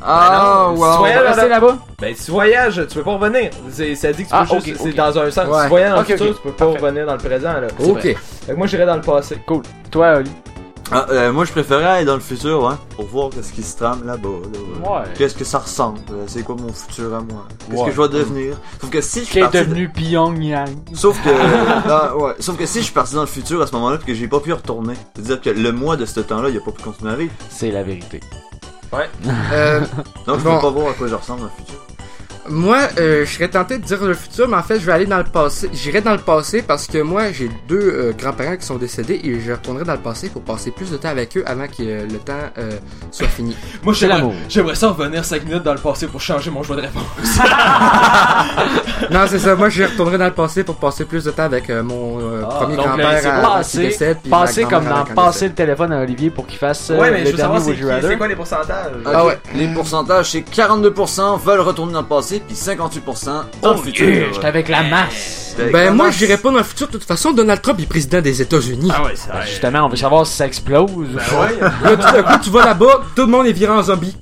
Ah, Ben non, wow. si tu voyages Rester dans- là-bas? Ben, tu voyages, tu peux pas revenir. C'est, ça dit que tu Ah, peux ok, juste, ok. c'est dans un sens. Ouais. Si tu voyages dans Ok, le futur, ok. tu peux pas Parfait. revenir dans le présent, là. Ok. Fait que moi, j'irais dans le passé. Cool. Toi, Oli? Ah, euh, moi, je préférais aller dans le futur, ouais, pour voir qu'est-ce qui se trame là-bas. Là, Ouais. Qu'est-ce que ça ressemble? euh, C'est quoi mon futur à moi? Qu'est-ce Ouais. que je vais devenir? Sauf que si je suis Qui est parti... devenu Pyongyang. Sauf que, non, ouais. Sauf que si je suis parti dans le futur à ce moment-là puis que j'ai pas pu retourner, c'est-à-dire que le mois de ce temps-là, il a pas pu continuer à vivre. C'est la vérité. Euh, Donc je Bon. peux pas voir à quoi je ressemble dans le futur. moi, euh, je serais tenté de dire le futur, mais en fait, je vais aller dans le passé. J'irai dans le passé parce que moi, j'ai deux euh, grands-parents qui sont décédés et je retournerai dans le passé pour passer plus de temps avec eux avant que euh, le temps euh, soit fini. Moi, C'est l'amour. J'aimerais ça revenir cinq minutes dans le passé pour changer mon choix de réponse. Non, c'est ça. Moi, je retournerai dans le passé pour passer plus de temps avec euh, mon euh, Ah, premier donc, grand-père là, c'est avant qu'il Passer, décède. puis ma passer comme grand-mère dans avant qu'elle passer décède. le téléphone à Olivier pour qu'il fasse euh, Ouais, mais le je veux savoir dernier c'est, Would You qui- Rather. c'est quoi les pourcentages. Ah ouais. Les pourcentages, c'est quarante-deux pour cent veulent retourner dans le passé, puis cinquante-huit pour cent dans le futur. Yeah, j'étais avec la masse. Avec Ben la moi, masse. j'irai pas dans le futur. De toute façon, Donald Trump est président des États-Unis. Ah ouais, c'est Ben, justement, on veut savoir si ça explose. ou pas. ouais. Là, tout d'un coup, tu vas là-bas, tout le monde est viré en zombie.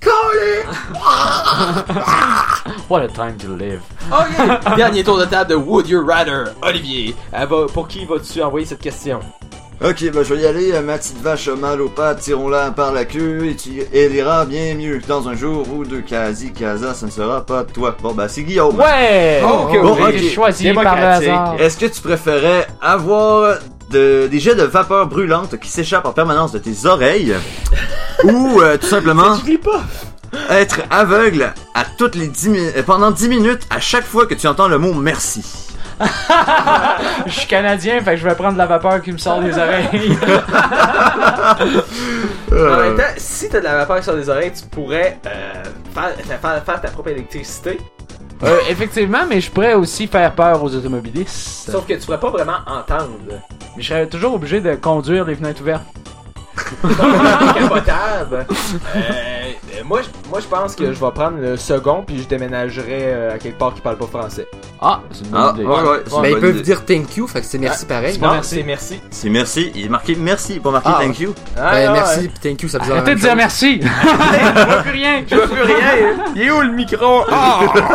What a time to live. Ok. Dernier tour de table de Would You Rather. Olivier, elle va, pour qui vas-tu envoyer cette question? Ok, bah je vais y aller. euh, Ma petite vache a mal aux pattes, tirons-la par la queue et tu... elle ira bien mieux. Dans un jour ou deux, quasi, casa, ça ne sera pas toi. Bon bah c'est Guillaume. Ouais! Oh, ok, Bon, J'ai ok. choisi par le Démocratique. hasard. Est-ce que tu préférais avoir de, des jets de vapeur brûlante qui s'échappent en permanence de tes oreilles ou euh, tout simplement être aveugle à toutes les dix mi- euh, pendant dix minutes à chaque fois que tu entends le mot merci? Je suis canadien, fait que je vais prendre de la vapeur qui me sort des oreilles. En même temps, si t'as de la vapeur sur les oreilles, tu pourrais euh, faire, faire, faire ta propre électricité. Euh, effectivement, mais je pourrais aussi faire peur aux automobilistes. Sauf que tu pourrais pas vraiment entendre. Mais je serais toujours obligé de conduire les fenêtres ouvertes. Décapotable. Euh, euh, moi, je- moi, je pense que je vais prendre le second puis je déménagerai euh, à quelque part qui parle pas français. Ah, c'est une bonne Ah, idée. ouais, ouais, c'est une Ben, ils bonne peuvent idée. dire thank you, fait que c'est merci pareil. Non, merci. c'est merci. C'est merci. Il est marqué merci, pas marqué Ah, thank you. Ah, Ben, ouais, merci, ouais. pis thank you, ça veut dire la Arrêtez même de dire chose. merci. Je vois plus rien. Je vois plus rien. Il est où le micro? Ah!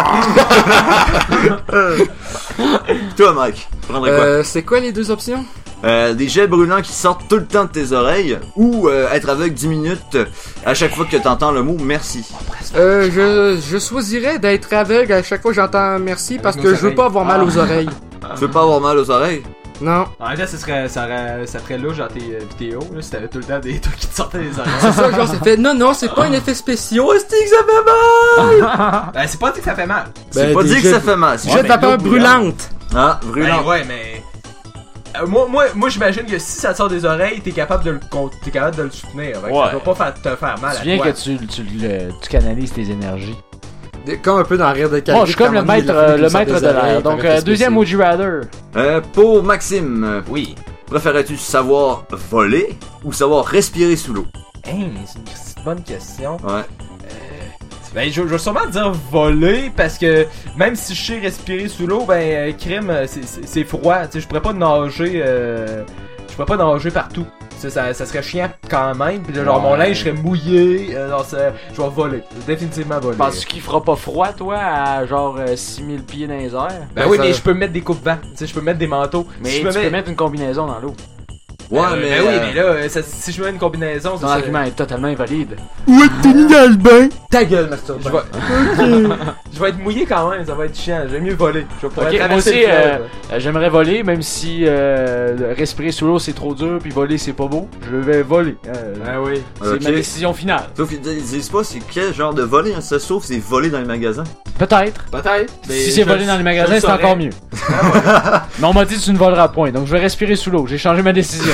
Toi, Mike, tu prendrais quoi? Euh, c'est quoi les deux options? Euh, des jets brûlants qui sortent tout le temps de tes oreilles ou euh, être aveugle dix minutes à chaque fois que t'entends le mot merci. Euh, je, je choisirais d'être aveugle à chaque fois que j'entends merci parce nos que je veux oreilles. pas avoir mal aux oreilles. Tu veux pas avoir mal aux oreilles? Non. En fait, ça serait, ça, aurait- ça ferait louche dans tes euh, vidéos, là, si t'avais tout le temps des trucs qui te sortaient des C'est oreilles. ça, genre, ça fait non, non, c'est pas un effet spécial. Est-ce que ça fait mal? Ben, c'est pas dit que ça fait mal. C'est Ben, pas des dit que jets- ça fait mal. c'est Jet juste- de vapeur brûlante. Ah, Ben, brûlant. ouais, mais. Euh, moi, moi, moi j'imagine que si ça te sort des oreilles, t'es capable de le, con- t'es capable de le soutenir. Fait que Ouais. Ça va pas faire, te faire mal Tu à viens toi. que tu, tu, le- tu canalises tes énergies. Comme un peu dans Rire de Calgary. Moi, je suis comme le maître, euh, le maître de l'air. Donc, euh, deuxième Would You Rather. Euh, pour Maxime, euh, Oui. préférais-tu savoir voler ou savoir respirer sous l'eau? Hey, c'est une petite bonne question. Ouais. Ben, je, je vais sûrement dire voler parce que même si je sais respirer sous l'eau, ben, euh, crime, euh, c'est- c'est c'est froid. Tu sais, je pourrais pas nager. Euh, je pourrais pas nager partout. Ça, ça, ça serait chiant quand même. Puis là, genre, mon Ouais. linge serait mouillé. Euh, non, ça- je vais voler. Définitivement voler. Penses-tu qu'il fera pas froid, toi, à genre euh, six mille pieds dans les airs? Ben Ben, oui, ça- mais je peux mettre des coupe-vents. Tu sais, je peux mettre des manteaux. Mais si tu je me peux mets... mettre une combinaison dans l'eau. Ouais, Euh, mais. ben oui, euh, mais là, euh, ça- si je mets une combinaison, Ton ça argument est totalement invalide. Ta gueule, Master. Je vais... je vais être mouillé quand même, ça va être chiant. J'aime mieux voler. Je vais pouvoir Ok, moi traverser aussi, le fleuve. euh, euh, j'aimerais voler, même si euh, respirer sous l'eau c'est trop dur, puis voler c'est pas beau. Je vais voler. Euh, Ah oui. c'est Ok. ma décision finale. Sauf qu'ils ils disent pas c'est quel genre de voler, hein, ça sauf c'est voler dans les magasins. Peut-être. Peut-être. Si c'est volé dans les magasins, c'est encore mieux. Mais on m'a dit que tu ne voleras point, donc je vais respirer sous l'eau. J'ai changé ma décision.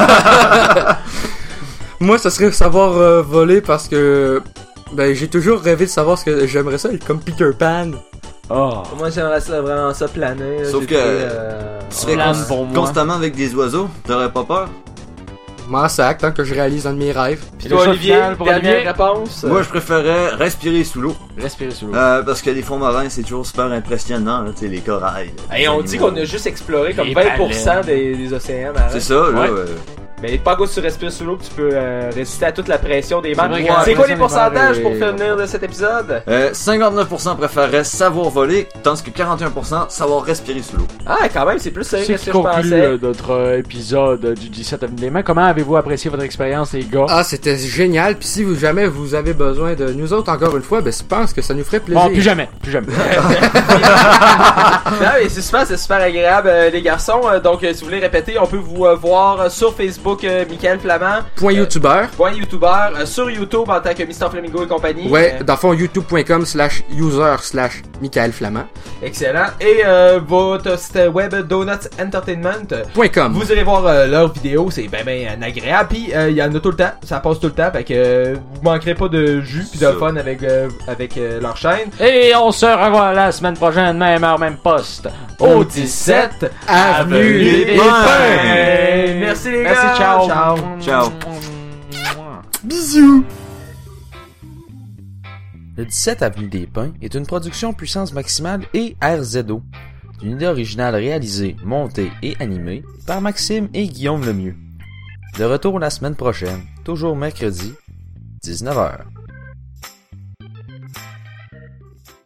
Moi, ça serait savoir euh, voler parce que. Ben, j'ai toujours rêvé de savoir ce que j'aimerais ça être comme Peter Pan. Oh. Moi, j'aimerais ça, vraiment ça planer. là. Sauf J'ai que- trouvé, euh, Tu serais Plane cons- pour moi. constamment avec des oiseaux, t'aurais pas peur? M'en sac, tant que je réalise un de mes rêves. Puis Et toi, le choix Olivier, final pour dernière Olivier? réponse. Moi je préférais respirer sous l'eau. Respirer sous l'eau. Euh, parce que les fonds marins c'est toujours super impressionnant, là, tu sais, les corails. Et les on animaux. dit qu'on a juste exploré comme Les vingt pour cent baleines. des, des océans marins. C'est ça, là. Ouais. euh, Mais pas goût tu respires sous l'eau, tu peux euh, résister à toute la pression des bancs. vrai C'est que la quoi les pression des pourcentages bancs pour est- finir de cet épisode? Euh, cinquante-neuf pour cent préféraient savoir voler, tandis que quarante et un pour cent savoir respirer sous l'eau. Ah, quand même, c'est plus sérieux C'est que ce ce qui que je conclut pensais. euh, notre euh, épisode du dix-sept Avenue des Mains. Comment avez-vous apprécié votre expérience, les gars? Ah, c'était génial. Puis si vous, jamais vous avez besoin de nous autres encore une fois, ben je pense que ça nous ferait plaisir. Bon, plus jamais, plus jamais. Non, mais c'est super, c'est super agréable, euh, les garçons. Euh, donc, euh, si vous voulez répéter, on peut vous euh, voir euh, sur Facebook, euh, Michael Flamand. Point Euh, youtubeur. Point youtubeur. Euh, sur YouTube, en tant que mister Flamingo et compagnie. Ouais, Euh, dans le fond, youtube.com slash user slash Michael Flamand. excellent. Et euh, votre site web, Donuts Entertainment. Point com. Vous irez voir euh, leurs vidéos, c'est ben ben agréable. Puis euh, il y en a tout le temps, ça passe tout le temps. Fait que euh, vous manquerez pas de jus puis de Ça. fun avec, euh, avec euh, leur chaîne. Et on se revoit la semaine prochaine, même heure, même poste. Au dix-sept Avenue des des Pins. Pins. Merci les Merci, gars. ciao. Ciao. Ciao. Bisous. Le dix-sept Avenue des Pins est une production puissance maximale et R Z O. Une idée originale réalisée, montée et animée par Maxime et Guillaume Lemieux. De retour la semaine prochaine, toujours mercredi, dix-neuf heures.